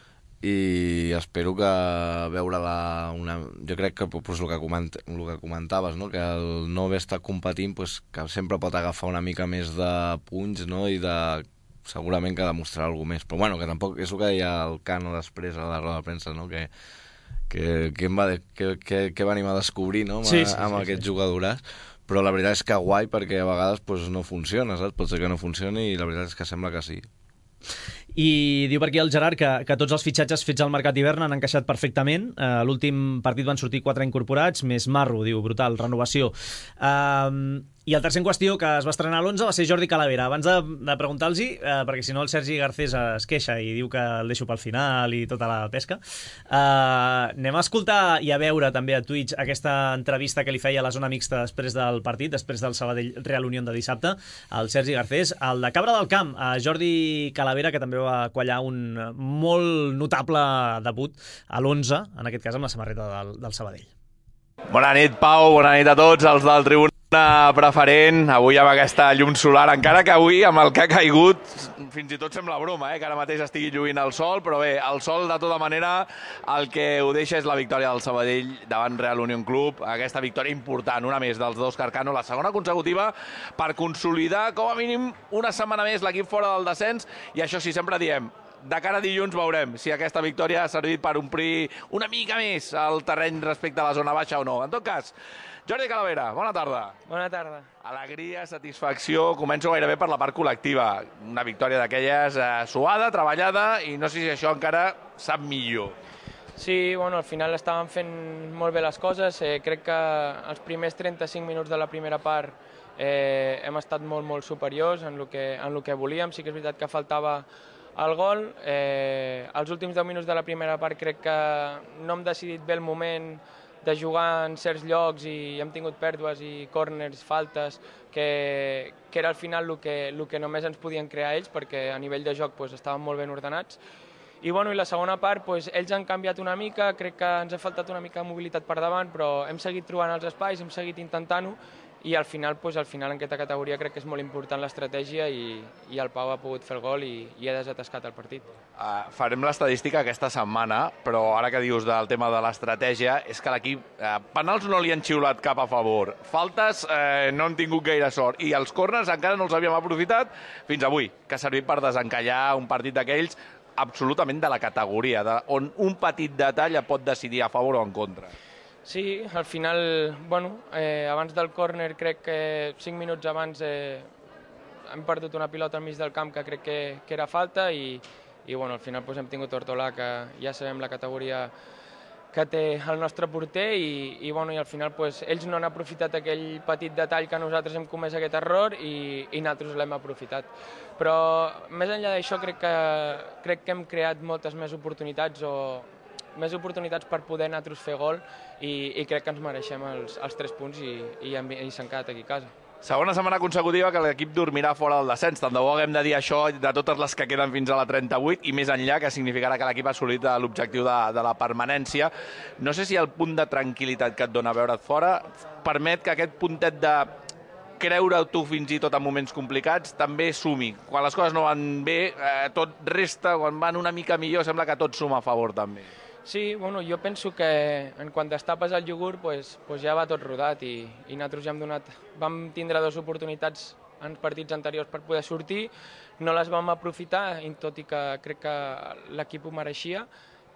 I espero que veure-la una... Jo crec que, pues, el, que coment... el que comentaves, no?, que el no haver estat competint, pues, que sempre pot agafar una mica més de punys, no?, i de... segurament que demostrar alguna més. Però bueno, que tampoc és el que deia el Cano després a la roda de premsa, no?, que, que, que, va de... que, que, que venim a descobrir, no?, sí, sí, amb sí, aquests sí. jugadors. Però la veritat és que guai, perquè a vegades pues, no funciona, saps? Pot ser que no funcioni i la veritat és que sembla que sí. I diu per aquí el Gerard que, que tots els fitxatges fets al mercat d'hivern han encaixat perfectament. Uh, L'últim partit van sortir quatre incorporats, més Marro, diu, brutal, renovació. Uh, I el tercer en qüestió, que es va estrenar a l'onze, va ser Jordi Calavera. Abans de, de preguntar-los, uh, perquè si no el Sergi Garcés es queixa i diu que el deixo pel final i tota la pesca, uh, anem a escoltar i a veure també a Twitch aquesta entrevista que li feia a la zona mixta després del partit, després del Sabadell Real Unión de dissabte, el Sergi Garcés, el de Cabra del Camp, a Jordi Calavera, que també va quallar un molt notable debut a l'onze, en aquest cas amb la samarreta del, del Sabadell. Bona nit, Pau, bona nit a tots els del Tribuna Preferent, avui amb aquesta llum solar, encara que avui amb el que ha caigut fins i tot sembla broma, eh? Que ara mateix estigui lluint el sol, però bé, el sol de tota manera el que ho deixa és la victòria del Sabadell davant Real Unión Club, aquesta victòria important, una més dels dos Carcano, la segona consecutiva per consolidar com a mínim una setmana més l'equip fora del descens, i això sí, sempre diem, de cara a dilluns veurem si aquesta victòria ha servit per omplir una mica més el terreny respecte a la zona baixa o no. En tot cas, Jordi Calavera, bona tarda. Bona tarda. Alegria, satisfacció, començo gairebé per la part col·lectiva. Una victòria d'aquelles eh, suada, treballada, i no sé si això encara sap millor. Sí, bueno, al final estaven fent molt bé les coses. Eh, crec que els primers trenta-cinc minuts de la primera part eh, hem estat molt, molt superiors en el que, en el que volíem. Sí que és veritat que faltava el gol. Eh, els últims deu minuts de la primera part crec que no hem decidit bé el moment de jugar en certs llocs i hem tingut pèrdues i córners, faltes, que, que era al final el que, el que només ens podien crear ells, perquè a nivell de joc pues, estaven molt ben ordenats. I, bueno, i la segona part, pues, ells han canviat una mica, crec que ens ha faltat una mica de mobilitat per davant, però hem seguit trobant els espais, hem seguit intentant-ho, i al final, pues, al final en aquesta categoria crec que és molt important l'estratègia i, i el Pau ha pogut fer el gol i, i ha desatascat el partit. Uh, farem l'estadística aquesta setmana, però ara que dius del tema de l'estratègia, és que l'equip, uh, penals no li han xiulat cap a favor, faltes uh, no han tingut gaire sort, i els córners encara no els havíem aprofitat fins avui, que ha servit per desencallar un partit d'aquells absolutament de la categoria, de, on un petit detall pot decidir a favor o en contra. Sí, al final, bueno, eh, abans del córner crec que cinc minuts abans eh, hem perdut una pilota al mig del camp que crec que, que era falta i, i bueno, al final pues, hem tingut Ortolà, que ja sabem la categoria que té el nostre porter i, i, bueno, i al final pues, ells no han aprofitat aquell petit detall que nosaltres hem comès aquest error i, i nosaltres l'hem aprofitat. Però més enllà d'això crec que, crec que hem creat moltes més oportunitats o més oportunitats per poder nosaltres fer gol i, i crec que ens mereixem els, els tres punts i, i, i s'han quedat aquí a casa. Segona setmana consecutiva que l'equip dormirà fora del descens. Tant de bo haguem de dir això de totes les que queden fins a la trenta-vuit i més enllà, que significarà que l'equip ha assolit l'objectiu de, de la permanència. No sé si el punt de tranquil·litat que et dona veure't fora permet que aquest puntet de creure tu fins i tot en moments complicats també sumi. Quan les coses no van bé, eh, tot resta, quan van una mica millor, sembla que tot suma a favor també. Sí, bueno, jo penso que en quan destapes el iogurt pues, pues ja va tot rodat i, i nosaltres ja hem donat, vam tindre dues oportunitats en partits anteriors per poder sortir, no les vam aprofitar, tot i que crec que l'equip ho mereixia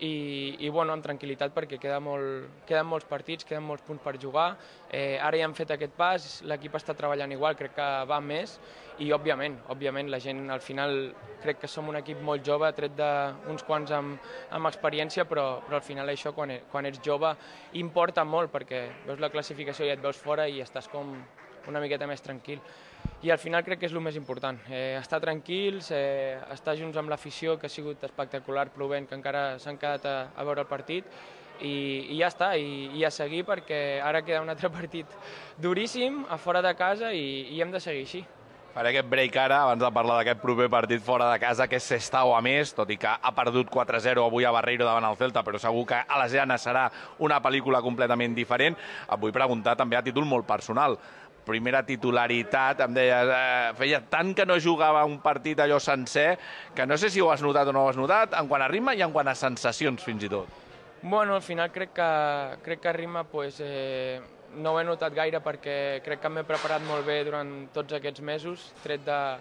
i, i bueno, amb tranquil·litat perquè queda molt, queden molts partits, queden molts punts per jugar, eh, ara ja hem fet aquest pas, l'equip està treballant igual, crec que va més i òbviament, òbviament la gent al final crec que som un equip molt jove, tret d'uns quants amb, amb experiència, però, però al final això quan, quan ets jove importa molt perquè veus la classificació i et veus fora i estàs com una miqueta més tranquil. I al final crec que és el més important, eh, estar tranquils, eh, estar junts amb l'afició, que ha sigut espectacular, plovent, que encara s'han quedat a, a veure el partit, i, i ja està, i, i a seguir perquè ara queda un altre partit duríssim a fora de casa i, i hem de seguir així. Faré aquest break ara, abans de parlar d'aquest proper partit fora de casa, que és Sestao a més, tot i que ha perdut quatre a zero avui a Barreiro davant el Celta, però segur que a les Llanes serà una pel·lícula completament diferent. Et vull preguntar també a títol molt personal. Primera titularitat, em deies, eh, feia tant que no jugava un partit allò sencer, que no sé si ho has notat o no ho has notat, en quant a ritme i en quant a sensacions, fins i tot. Bueno, al final crec que, crec que ritme pues, eh, no ho he notat gaire perquè crec que m'he preparat molt bé durant tots aquests mesos, tret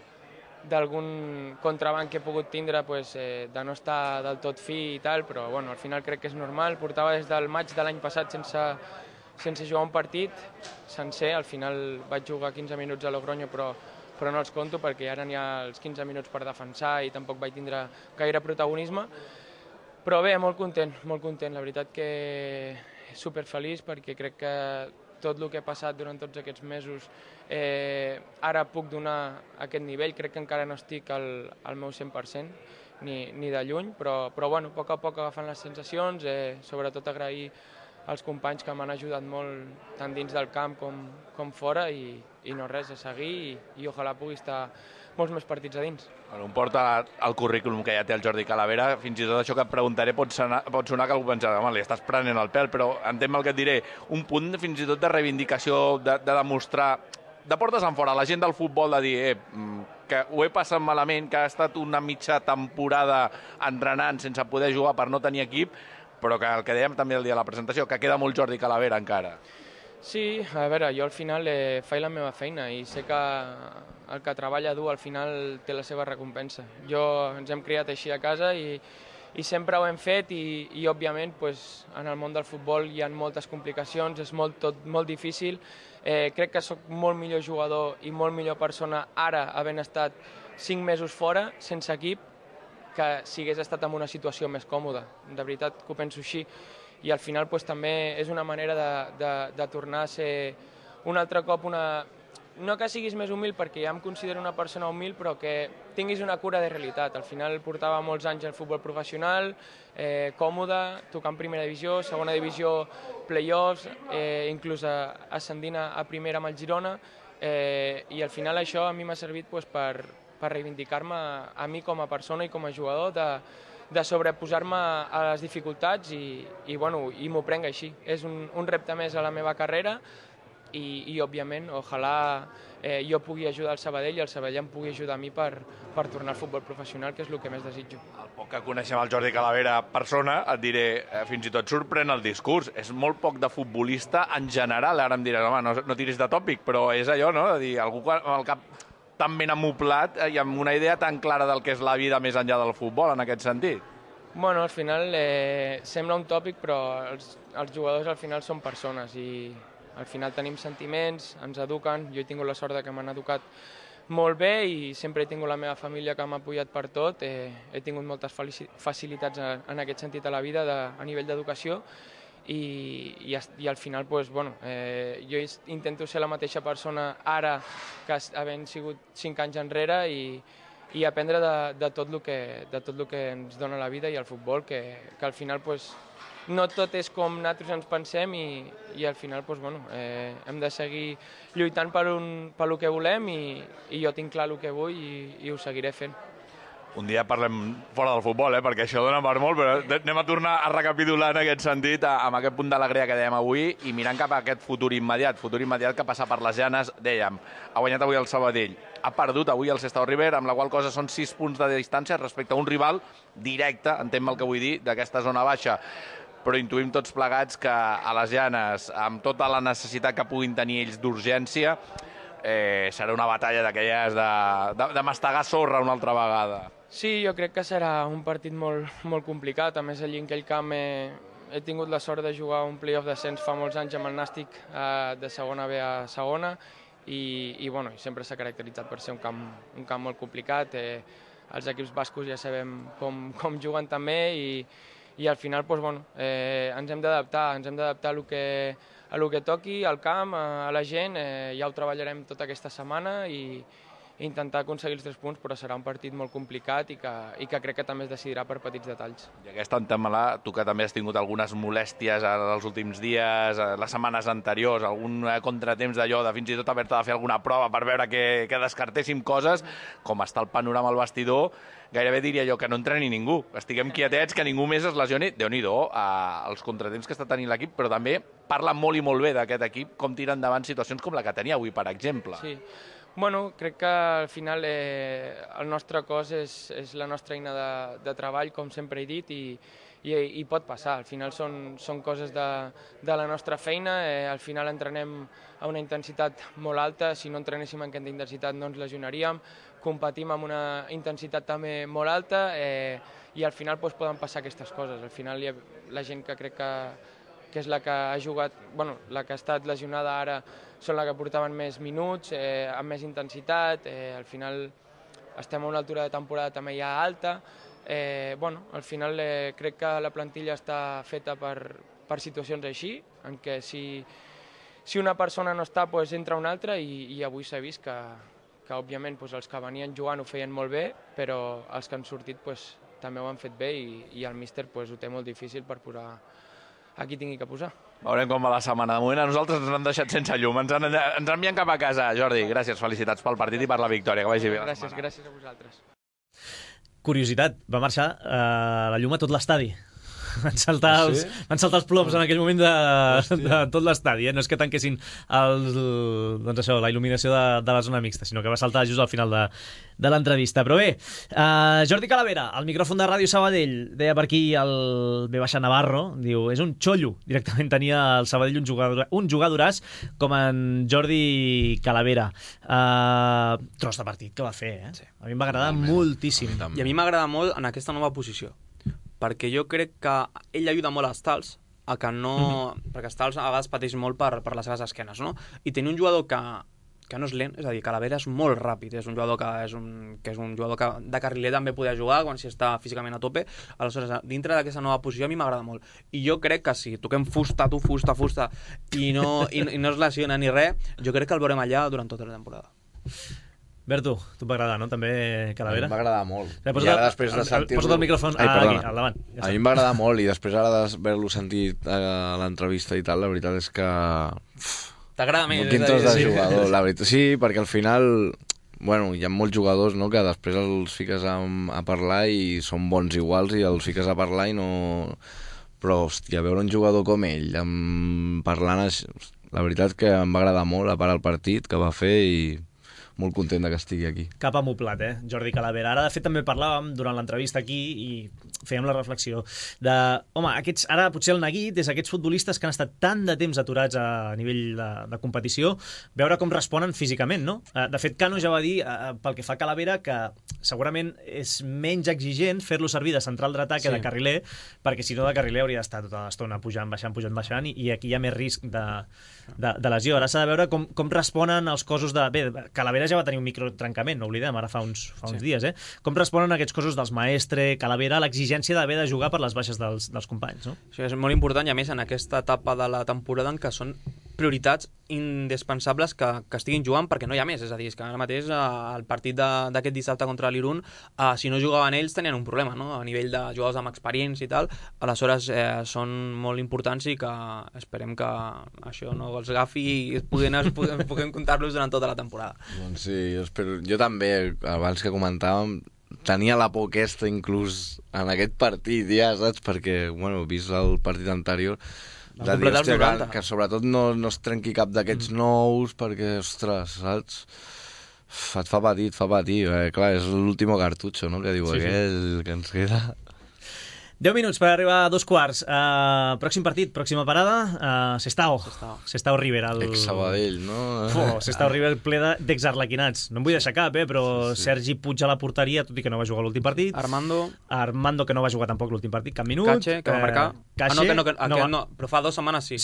d'algun contrabanc que he pogut tindre pues, eh, de no estar del tot fi i tal, però bueno, al final crec que és normal. Portava des del maig de l'any passat sense, sense jugar un partit sencer, al final vaig jugar quinze minuts a Logroño, però, però no els conto perquè ara n'hi ha els quinze minuts per defensar i tampoc vaig tindre gaire protagonisme. Però bé, molt content, molt content. La veritat que superfeliç perquè crec que tot el que he passat durant tots aquests mesos eh, ara puc donar aquest nivell. Crec que encara no estic al, al meu cent per cent, ni, ni de lluny, però, però bueno, a poc a poc agafant les sensacions, eh, sobretot agrair als companys que m'han ajudat molt tant dins del camp com, com fora i, i no res, a seguir i, i ojalà pugui estar molts més partits a dins. Bueno, em porta el currículum que ja té el Jordi Calavera, fins i tot això que et preguntaré pot sonar, pot sonar que algú pensarà, home, li estàs prenent el pèl, però entén el que et diré, un punt fins i tot de reivindicació, de, de demostrar, de portes en fora, la gent del futbol de dir eh, que ho he passat malament, que ha estat una mitja temporada entrenant sense poder jugar per no tenir equip, però que el que dèiem també el dia de la presentació, que queda molt Jordi Calavera encara. Sí, a veure, jo al final eh, faig la meva feina i sé que el que treballa dur al final té la seva recompensa. Jo ens hem criat així a casa i, i sempre ho hem fet i, i òbviament pues, en el món del futbol hi ha moltes complicacions, és molt, tot molt difícil. Eh, crec que sóc molt millor jugador i molt millor persona ara havent estat cinc mesos fora, sense equip, que si hagués estat en una situació més còmoda. De veritat que ho penso així. I al final pues, també és una manera de, de, de tornar a ser un altre cop una... No que siguis més humil, perquè ja em considero una persona humil, però que tinguis una cura de realitat. Al final portava molts anys al futbol professional, eh, còmode, tocant primera divisió, segona divisió, play-offs, eh, inclús ascendint a, a primera amb el Girona, eh, i al final això a mi m'ha servit pues, per, per reivindicar-me a mi com a persona i com a jugador, de, de sobreposar-me a les dificultats i, i, bueno, i m'ho prenc així. És un, un repte més a la meva carrera i, i òbviament, ojalà eh, jo pugui ajudar el Sabadell i el Sabadell em pugui ajudar a mi per, per tornar al futbol professional, que és el que més desitjo. El poc que coneixem el Jordi Calavera persona, et diré, eh, fins i tot sorprèn el discurs. És molt poc de futbolista en general. Ara em diràs, home, no, no tiris de tòpic, però és allò, no?, de dir, algú amb el cap tan ben amoplat i amb una idea tan clara del que és la vida més enllà del futbol, en aquest sentit. Bueno, al final eh, sembla un tòpic, però els, els jugadors al final són persones i al final tenim sentiments, ens eduquen. Jo he tingut la sort de que m'han educat molt bé i sempre he tingut la meva família que m'ha apoyat per tot. Eh, he tingut moltes facilitats en, en aquest sentit a la vida de, a nivell d'educació i, i, i al final pues, bueno, eh, jo intento ser la mateixa persona ara que havent sigut cinc anys enrere i, i aprendre de, de, tot el que, de tot el que ens dona la vida i el futbol, que, que al final pues, no tot és com nosaltres ens pensem i, i al final pues, bueno, eh, hem de seguir lluitant per, un, per el que volem i, i jo tinc clar el que vull i, i ho seguiré fent. Un dia parlem fora del futbol, eh, perquè això dona per molt, però anem a tornar a recapitular en aquest sentit, amb aquest punt d'alegria que dèiem avui, i mirant cap a aquest futur immediat, futur immediat que passa per les Llanes, dèiem, ha guanyat avui el Sabadell, ha perdut avui el Sestao River, amb la qual cosa són sis punts de distància respecte a un rival directe, entenc el que vull dir, d'aquesta zona baixa. Però intuïm tots plegats que a les Llanes, amb tota la necessitat que puguin tenir ells d'urgència, eh, serà una batalla d'aquelles de, de, de mastegar sorra una altra vegada. Sí, jo crec que serà un partit molt, molt complicat. A més, allí en aquell camp he, he tingut la sort de jugar un play-off d'ascens fa molts anys amb el Nàstic eh, de segona B a segona i, i, bueno, sempre s'ha caracteritzat per ser un camp, un camp molt complicat. Eh, els equips bascos ja sabem com, com juguen també i, i al final pues, bueno, eh, ens hem d'adaptar, ens hem d'adaptar a lo que, a lo que toqui, al camp, a, a la gent. Eh, ja ho treballarem tota aquesta setmana i, intentar aconseguir els tres punts, però serà un partit molt complicat i que, i que crec que també es decidirà per petits detalls. I aquesta entamada, tu que també has tingut algunes molèsties els últims dies, les setmanes anteriors, algun contratemps d'allò, de fins i tot haver-te de fer alguna prova per veure que, que descartéssim coses, com està el panorama al vestidor, gairebé diria jo que no entreni ningú. Estiguem quietets, que ningú més es lesioni. Déu-n'hi-do, eh, els contratemps que està tenint l'equip, però també parla molt i molt bé d'aquest equip, com tira endavant situacions com la que tenia avui, per exemple. Sí. Bueno, crec que al final eh, el nostre cos és, és la nostra eina de, de treball, com sempre he dit, i, i, i pot passar. Al final són, són coses de, de la nostra feina, eh, al final entrenem a una intensitat molt alta, si no entrenéssim en aquesta intensitat no ens lesionaríem, competim amb una intensitat també molt alta eh, i al final doncs, poden passar aquestes coses. Al final hi ha la gent que crec que, que és la que ha jugat, bueno, la que ha estat lesionada ara, són la que portaven més minuts, eh, amb més intensitat, eh, al final estem a una altura de temporada també ja alta, eh, bueno, al final eh, crec que la plantilla està feta per, per situacions així, en què si, si una persona no està, doncs entra una altra i, i avui s'ha vist que, que òbviament doncs, els que venien jugant ho feien molt bé, però els que han sortit doncs, també ho han fet bé i, i el míster doncs, ho té molt difícil per posar a qui tingui que posar. Veurem com va la setmana. De moment a nosaltres ens han deixat sense llum. Ens, han, ens envien cap a casa. Jordi, gràcies, felicitats pel partit i per la victòria. Que vagi bé. Gràcies, gràcies a vosaltres. Curiositat, va marxar eh, la llum a tot l'estadi. Van saltar, els, sí? van saltar els ploms en aquell moment de, de tot l'estadi, eh? No és que tanquessin el, doncs això, la il·luminació de, de la zona mixta, sinó que va saltar just al final de, de l'entrevista. Però bé, uh, Jordi Calavera, al micròfon de Ràdio Sabadell, deia per aquí el B. Navarro, diu, és un xollo, directament tenia el Sabadell un jugador, un jugadoràs com en Jordi Calavera. Uh, tros de partit que va fer, eh? Sí. A mi em va agradar moltíssim. I a mi m'agrada molt en aquesta nova posició, perquè jo crec que ell ajuda molt a Stals, a que no... Mm-hmm. perquè Stals a vegades pateix molt per, per les seves esquenes, no? I tenir un jugador que, que no és lent, és a dir, Calavera és molt ràpid, és un jugador que és un, que és un jugador que de carriler també podia jugar quan si està físicament a tope, aleshores dintre d'aquesta nova posició a mi m'agrada molt. I jo crec que si toquem fusta, tu fusta, fusta, i no, i, i no es lesiona ni res, jo crec que el veurem allà durant tota la temporada. Berto, tu m'agrada, no? També Calavera? A mi m'agrada molt. Ja, posa't, I ara després de sentir-lo... Posa't el micròfon Ai, ah, aquí, al davant. Ja a mi m'agrada molt i després ara d'haver-lo sentit a l'entrevista i tal, la veritat és que... T'agrada més? Quin tros de jugador, la veritat. Sí, perquè al final... Bueno, hi ha molts jugadors, no?, que després els fiques a, a parlar i són bons iguals i els fiques a parlar i no... Però, hòstia, veure un jugador com ell amb... parlant així... La veritat que em va agradar molt a part el partit que va fer i... molt content que estigui aquí. Cap amoplat, eh, Jordi Calavera. Ara, de fet, també parlàvem durant l'entrevista aquí i fèiem la reflexió de, home, aquests, ara potser el neguit és aquests futbolistes que han estat tant de temps aturats a nivell de, de competició, veure com responen físicament, no? De fet, Cano ja va dir, eh, pel que fa a Calavera, que segurament és menys exigent fer-lo servir de central dretà que sí. de carriler, perquè si no de carriler hauria d'estar tota l'estona pujant, baixant, pujant, baixant, i, i aquí hi ha més risc de, de, de lesió. Ara s'ha de veure com, com responen els cossos de... Bé, Calavera ja va tenir un microtrencament, no oblidem, ara fa uns, fa uns sí. dies, eh? Com responen aquests cossos dels Maestre, Calavera, l'exigència d'haver de jugar per les baixes dels, dels companys, no? Això és molt important, i a més en aquesta etapa de la temporada en què són prioritats indispensables que, que estiguin jugant perquè no hi ha més, és a dir, és que ara mateix el partit d'aquest dissabte contra l'Irun, eh, si no jugaven ells tenien un problema, no?, a nivell de jugadors amb experiència i tal, aleshores eh, són molt importants i que esperem que això no els agafi i puguem, puguem, puguem comptar-los durant tota la temporada. Doncs sí, jo, espero, jo també, abans que comentàvem, tenia la por aquesta inclús en aquest partit ja, saps? Perquè, bueno, vist el partit anterior, de dir, hòstia, que, que sobretot no, no es trenqui cap d'aquests mm. nous, perquè, ostres, saps? Et fa patir, et fa patir. Eh, clar, és l'último cartutxo, no?, que diu sí, aquell sí. que ens queda... deu minuts per arribar a dos quarts. Uh, pròxim partit, pròxima parada, uh, Sestao. Sestao. Sestao River. El... Ex-Sabadell, no? Oh, Sestao River ple d'exarlequinats. No em vull deixar cap, eh, però sí, sí. Sergi Puig a la porteria, tot i que no va jugar l'últim partit. Armando. Armando, que no va jugar tampoc l'últim partit, cap minut. Cache, que va marcar. Cache, ah, no, que no, que, no, que no, però fa dues setmanes sí. Sí,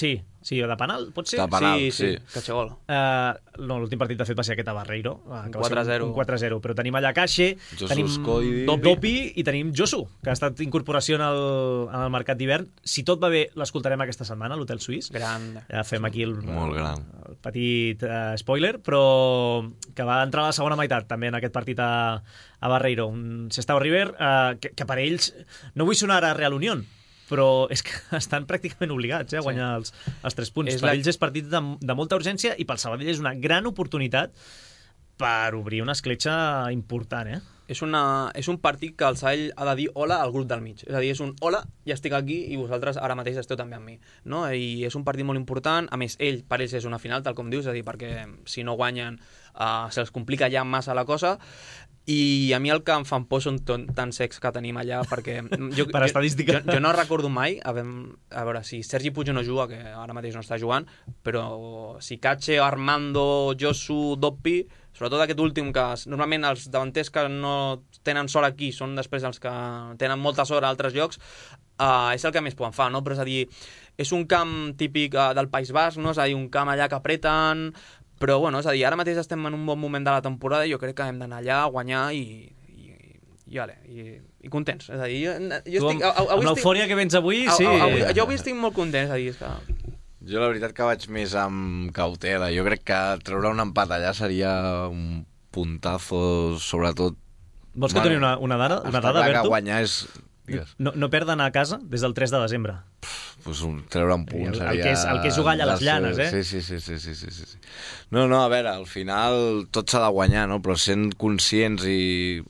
Sí, de penal, pot ser? De penal, sí, sí, sí. Cachegol. Uh, no, l'últim partit de fet va ser aquest a Barreiro, uh, que va ser quatre a zero. un quatre a zero, però tenim allà Cache, Josu tenim Skoidi. Dopi. Dopi i tenim Josu, que ha estat incorporació en el, en el mercat d'hivern. Si tot va bé, l'escoltarem aquesta setmana a l'Hotel Suís. Gran. Ja fem aquí el, Molt gran. el petit uh, spoiler, però que va entrar a la segona meitat també en aquest partit a, a Barreiro. Un Sestao River, uh, que, que per ells, no vull sonar a Real Unión, però és que estan pràcticament obligats eh, a guanyar sí. els, els tres punts. És per la... ells és partit de, de molta urgència i pel Sabadell és una gran oportunitat per obrir una escletxa important, eh? És, una, és un partit que el Sabadell ha de dir hola al grup del mig. És a dir, és un hola, ja estic aquí i vosaltres ara mateix esteu també amb mi. No? I és un partit molt important. A més, ell, per ells és una final, tal com dius, és a dir, perquè si no guanyen uh, se'ls complica ja massa la cosa. I a mi el que em fan por són tants secs que tenim allà, perquè jo, per estadística. Jo, jo no recordo mai, a veure, a veure si Sergi Puig no juga, que ara mateix no està jugant, però si Cache, Armando, Josu, Doppi, sobretot aquest últim, que normalment els davanters que no tenen sort aquí són després els que tenen molta sort a altres llocs, uh, és el que més poden fer, no? Però és a dir, és un camp típic uh, del País Basc, no? És a dir, un camp allà que apreten. Però, bueno, és a dir, ara mateix estem en un bon moment de la temporada i jo crec que hem d'anar allà a guanyar i, i, i, vale, i, i contents. És a dir, jo, jo tu, estic... Amb, amb l'eufòria que vens avui, sí. Avui, jo avui estic molt content, és a dir, és que... Jo la veritat que vaig més amb cautela. Jo crec que treure un empat allà seria un puntazo, sobretot... Vols que bueno, doni una, una dada, una dada Berto? Que guanyar és... No, no perden a casa des del tres de desembre. Pues un, treure un punt el, seria... El que, és, el que és jugar allà a les llanes, eh? Sí, sí, sí, sí, sí, sí, sí. No, no, a veure, al final tot s'ha de guanyar, no? Però sent conscients i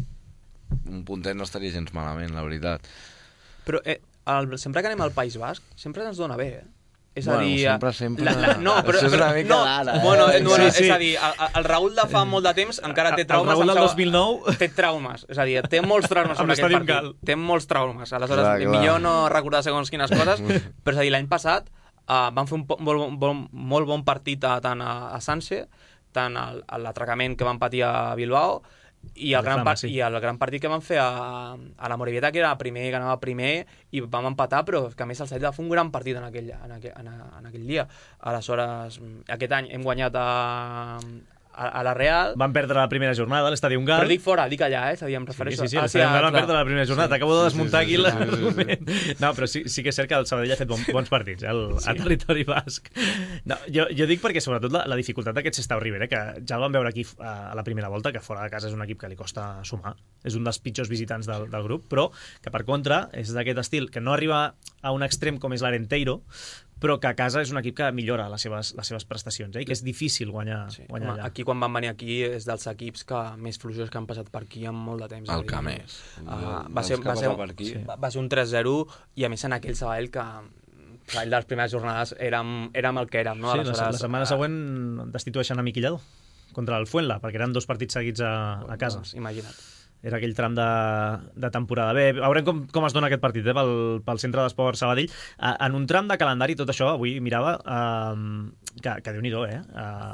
un puntet no estaria gens malament, la veritat. Però eh, el, sempre que anem al País Basc, sempre ens dona bé, eh? És bueno, a dir... sempre, sempre... La, la, no, però, això és una mica no, d'ara, eh? Bueno, no, sí, sí. és a dir, el, el Raül de fa molt de temps encara té traumes. El Raül del dos mil nou... Té traumes, és a dir, té molts traumes sobre aquest partit. Cal. Té molts traumes. Aleshores, clar, clar. Millor no recordar segons quines coses, però és a dir, l'any passat uh, van fer un molt bon, molt bon partit a, tant a, a Sanse, tant l'atracament que van patir a Bilbao, i el, gran, sí. i el gran partit que van fer a, a la Morevieta, que era primer, que anava primer i vam empatar, però que a més el Sabadell va fer un gran partit en aquell, en aquell, en aquell dia. Aleshores, aquest any hem guanyat a, a, a la Real. Van perdre la primera jornada a l'Estadi Gal. Però dic fora, dic allà, eh? És a dir, em refereixo... Sí, sí, sí, l'Estadi Gal van perdre la primera jornada. Sí. T'acabo de desmuntar aquí l'argument. No, però sí, sí que és cert que el Sabadell ha fet bon, bons partits, eh, el, sí. a territori basc. No, jo, jo dic perquè, sobretot, la, la dificultat d'aquest Sestao River, eh, que ja el vam veure aquí a la primera volta, que fora de casa és un equip que li costa sumar. És un dels pitjors visitants del, del grup, però que, per contra, és d'aquest estil que no arriba a un extrem com és l'Arenteiro, però que a casa és un equip que millora les seves, les seves prestacions, eh? I que és difícil guanyar, sí. guanyar allà. Aquí, quan van venir aquí, és dels equips que més fluixos que han passat per aquí en molt de temps. El que més. Uh, va, ser, va, ser, sí. va ser un tres zero, i a més en aquell Sabadell que de les primeres jornades érem, érem el que érem. No? Sí, la, la setmana següent destitueixen a Miquillado contra el Fuenla, perquè eren dos partits seguits a, a casa. Doncs, imagina't. Era aquell tram de, de temporada. Bé, veurem com, com es dona aquest partit eh, pel, pel Centre d'Esport Sabadell. Uh, en un tram de calendari, tot això, avui mirava, uh, que, que Déu-n'hi-do, eh?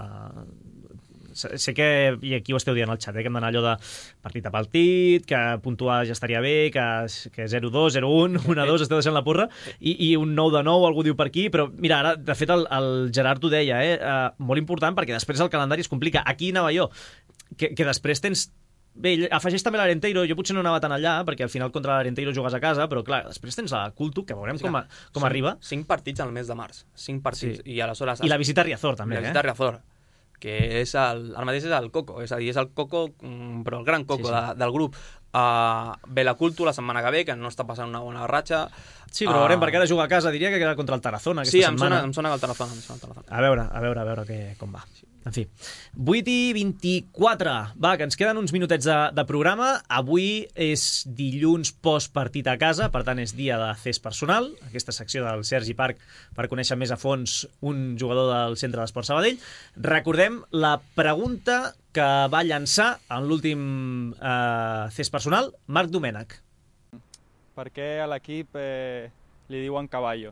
Uh, sé que, i aquí ho esteu dient al xat, eh, que hem d'anar allò de partit a partit, que puntuar ja estaria bé, que, que zero dos, zero un, un a dos, esteu deixant la porra, i, i un nou de nou, algú diu per aquí, però mira, ara, de fet, el, el Gerard ho deia, eh, uh, molt important, perquè després el calendari es complica. Aquí anava jo, que, que després tens... Bé, afegeix també l'Arenteiro, jo potser no anava tan allà, perquè al final contra l'Arenteiro jugues a casa, però clar, després tens la Culto, que veurem sí, com, a, com arriba. Cinc partits al mes de març, cinc partits. Sí. I aleshores... I la visita a Riazor, també, I la visita a Riazor, que és el, el mateix és el Coco, és a dir, és el Coco, però el gran Coco sí, sí. De, del grup. Uh, ve la Culto la setmana que ve, que no està passant una bona ratxa. Sí, però uh, veurem, perquè ara juga a casa, diria que queda contra el Tarazona aquesta sí, em setmana. Sí, em sona que el Tarazona, em sona el Tarazona. A veure, a veure, a veure que, com va. En fi, vuit i vint-i-quatre. Va, que ens queden uns minutets de, de programa. Avui és dilluns postpartit a casa, per tant és dia de C E S personal, aquesta secció del Sergi Parc per conèixer més a fons un jugador del Centre d'Esport Sabadell. Recordem la pregunta que va llançar en l'últim eh, C E S personal, Marc Domènech. Per què a l'equip eh, li diuen caballo?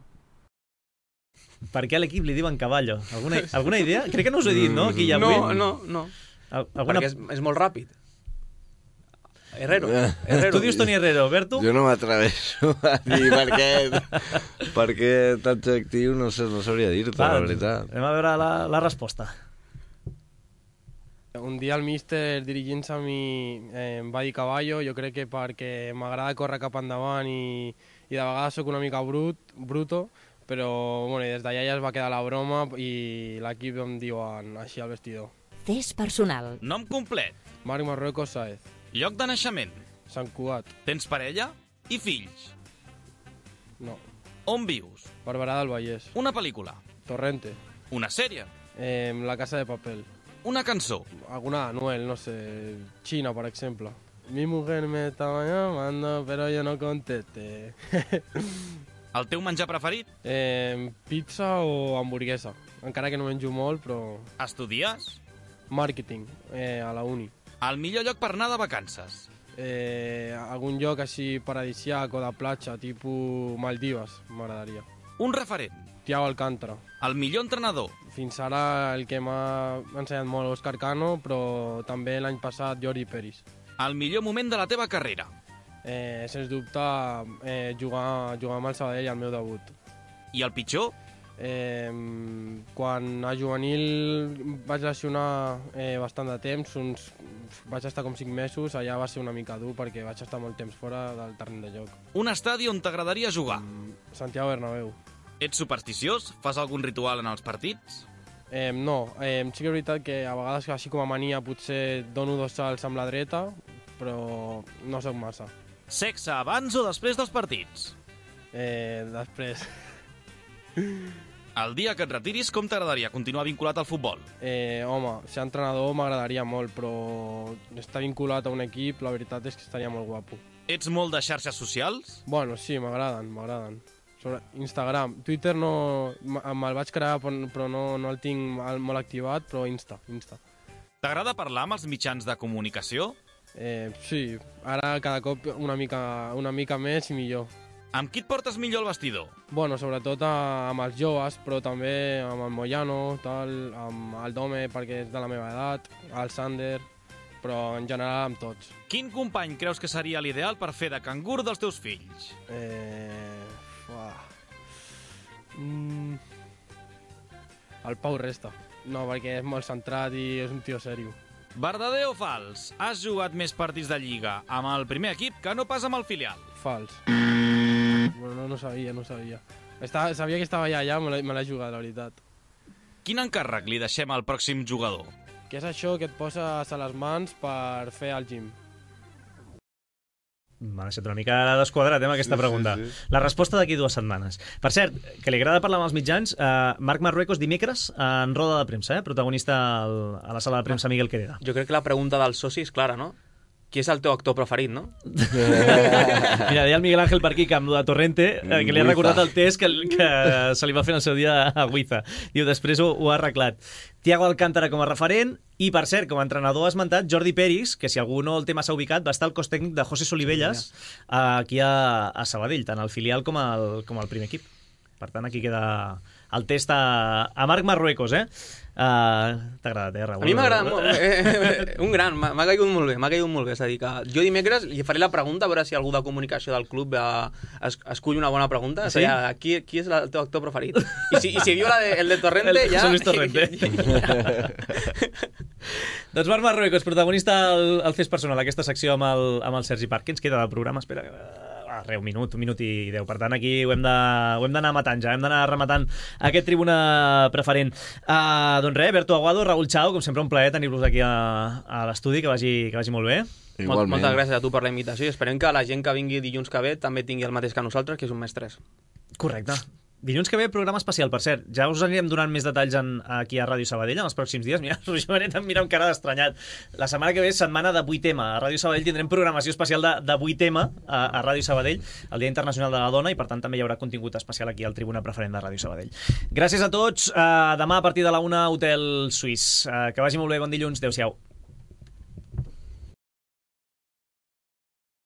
Per què a l'equip li diuen caballo? Alguna, alguna idea? Crec que no us ho he dit, no? Aquí i avui. No, no, no. Alguna... Perquè és, és molt ràpid. Herrero. Herrero. Tu dius Toni Herrero, Berto? Jo no m'atreveixo a dir per què, per què tant actiu, no sé, no sabria dir-te, la veritat. Anem a veure la, la resposta. Un dia el míster, dirigint-se a mi, eh, em va dir caballo. Jo crec que perquè m'agrada córrer cap endavant i, i de vegades sóc una mica brut, bruto, però bueno, des d'allà ja es va quedar la broma i l'equip em diuen així al vestidor. Test personal. Nom complet. Marc Marruecos Saez. Lloc de naixement. Sant Cugat. Tens parella i fills. No. On vius? Barberà del Vallès. Una pel·lícula. Torrente. Una sèrie. Eh, la Casa de Papel. Una cançó. Alguna Anuel, no sé, China, por ejemplo. Mi mujer me estaba llamando, pero yo no contesté. El teu menjar preferit? Eh, pizza o hamburguesa. Encara que no menjo molt, però... Estudies? Màrqueting, eh, a la uni. El millor lloc per anar de vacances? Eh, algun lloc així paradisiac o de platja, tipus Maldives, m'agradaria. Un referent? Thiago Alcántara. El millor entrenador? Fins ara el que m'ha ensenyat molt Òscar Cano, però també l'any passat Jordi Peris. El millor moment de la teva carrera? Eh, sens dubte, eh, jugar, jugar amb el Sabadell al meu debut. I el pitjor? Eh, quan a juvenil vaig lesionar eh, bastant de temps, uns, vaig estar com cinc mesos, allà va ser una mica dur perquè vaig estar molt temps fora del terreny de joc. Un estadi on t'agradaria jugar? Santiago Bernabéu. Ets supersticiós? Fas algun ritual en els partits? Eh, no, eh, sí que és veritat que a vegades així com a mania potser dono dos salts amb la dreta, però no soc massa. Sexe abans o després dels partits? Eh, després. El dia que et retiris, com t'agradaria continuar vinculat al futbol? Eh, home, ser entrenador m'agradaria molt, però estar vinculat a un equip, la veritat és que estaria molt guapo. Ets molt de xarxes socials? Bueno, sí, m'agraden, m'agraden. Sobre Instagram. Twitter no... me'l vaig crear, però no, no el tinc molt activat, però Insta, Insta. T'agrada parlar amb els mitjans de comunicació? Eh, sí, ara cada cop una mica, una mica més i millor. Amb qui et portes millor al vestidor? Bueno, sobretot a, amb els joves, però també amb el Moyano, tal, amb el Dome, perquè és de la meva edat, el Sander, però en general amb tots. Quin company creus que seria l'ideal per fer de cangur dels teus fills? Eh... Uah. Mm. El Pau Resta. No, perquè és molt centrat i és un tio serio. Verdader o fals? Has jugat més partits de Lliga amb el primer equip que no pas amb el filial? Fals. Bueno, no, no sabia, no sabia. Estava, sabia que estava allà, allà, me l'he jugat, la veritat. Quin encàrrec li deixem al pròxim jugador? Què és això que et poses a les mans per fer al gym? M'ha deixat una mica desquadrat, eh, amb aquesta pregunta. Sí, sí, sí. La resposta d'aquí dues setmanes. Per cert, que li agrada parlar amb els mitjans, eh, Marc Marruecos dimecres en roda de premsa, eh, protagonista al, a la sala de premsa Miguel Quereda. Jo crec que la pregunta del soci és clara, no? Qui és el teu actor preferit, no? Mira, deia el Miguel Ángel per aquí que amb lo de Torrente, eh, que li ha recordat el test que, que se li va fer en el seu dia a Huiza. Diu, després ho, ho ha arreglat. Thiago Alcántara com a referent i, per cert, com a entrenador ha esmentat Jordi Peris, que si algú no el té massa ubicat, va estar al cos tècnic de José Solivelles aquí a, a Sabadell, tant al filial com al, com al primer equip. Per tant, aquí queda el test a, a Marc Marruecos, eh? Uh, T'ha agradat, eh, Raül? A mi m'ha agradat molt. Eh, un gran, m'ha caigut molt bé, m'ha caigut molt bé. És a dir, que jo dimecres li faré la pregunta a veure si algú de comunicació del club eh, es, escull una bona pregunta. Sí? O sigui, qui, qui és el teu actor preferit? I si, i si diu la de, el de Torrente, el, ja... José Luis Torrente. Doncs Marc Marruecos, protagonista al, al Fes Personal, aquesta secció amb el, amb el Sergi Parc. Què ens queda del programa? Espera, ah, re, un minut, un minut i deu. Per tant, aquí ho hem d'anar matant ja, hem d'anar rematant aquest tribuna preferent. Uh, doncs res, Berto Aguado, Raül Chao, com sempre un plaer tenir-vos aquí a, a l'estudi, que vagi, que vagi molt bé. Igualment. Moltes gràcies a tu per la invitació i esperem que la gent que vingui dilluns que ve també tingui el mateix que nosaltres, que és un mes tres. Correcte. Dilluns que ve, programa especial, per cert. Ja us anirem donant més detalls en, aquí a Ràdio Sabadell en els pròxims dies. Mira, Roger Benet em mira amb cara d'estranyat. La setmana que ve és setmana de vuit ema. A Ràdio Sabadell tindrem programació especial de, de vuit ema a, a Ràdio Sabadell, el Dia Internacional de la Dona, i per tant també hi haurà contingut especial aquí al Tribuna Preferent de Ràdio Sabadell. Gràcies a tots. Uh, demà a partir de la una, Hotel Suís. Uh, que vagi molt bé, bon dilluns. Adéu-siau.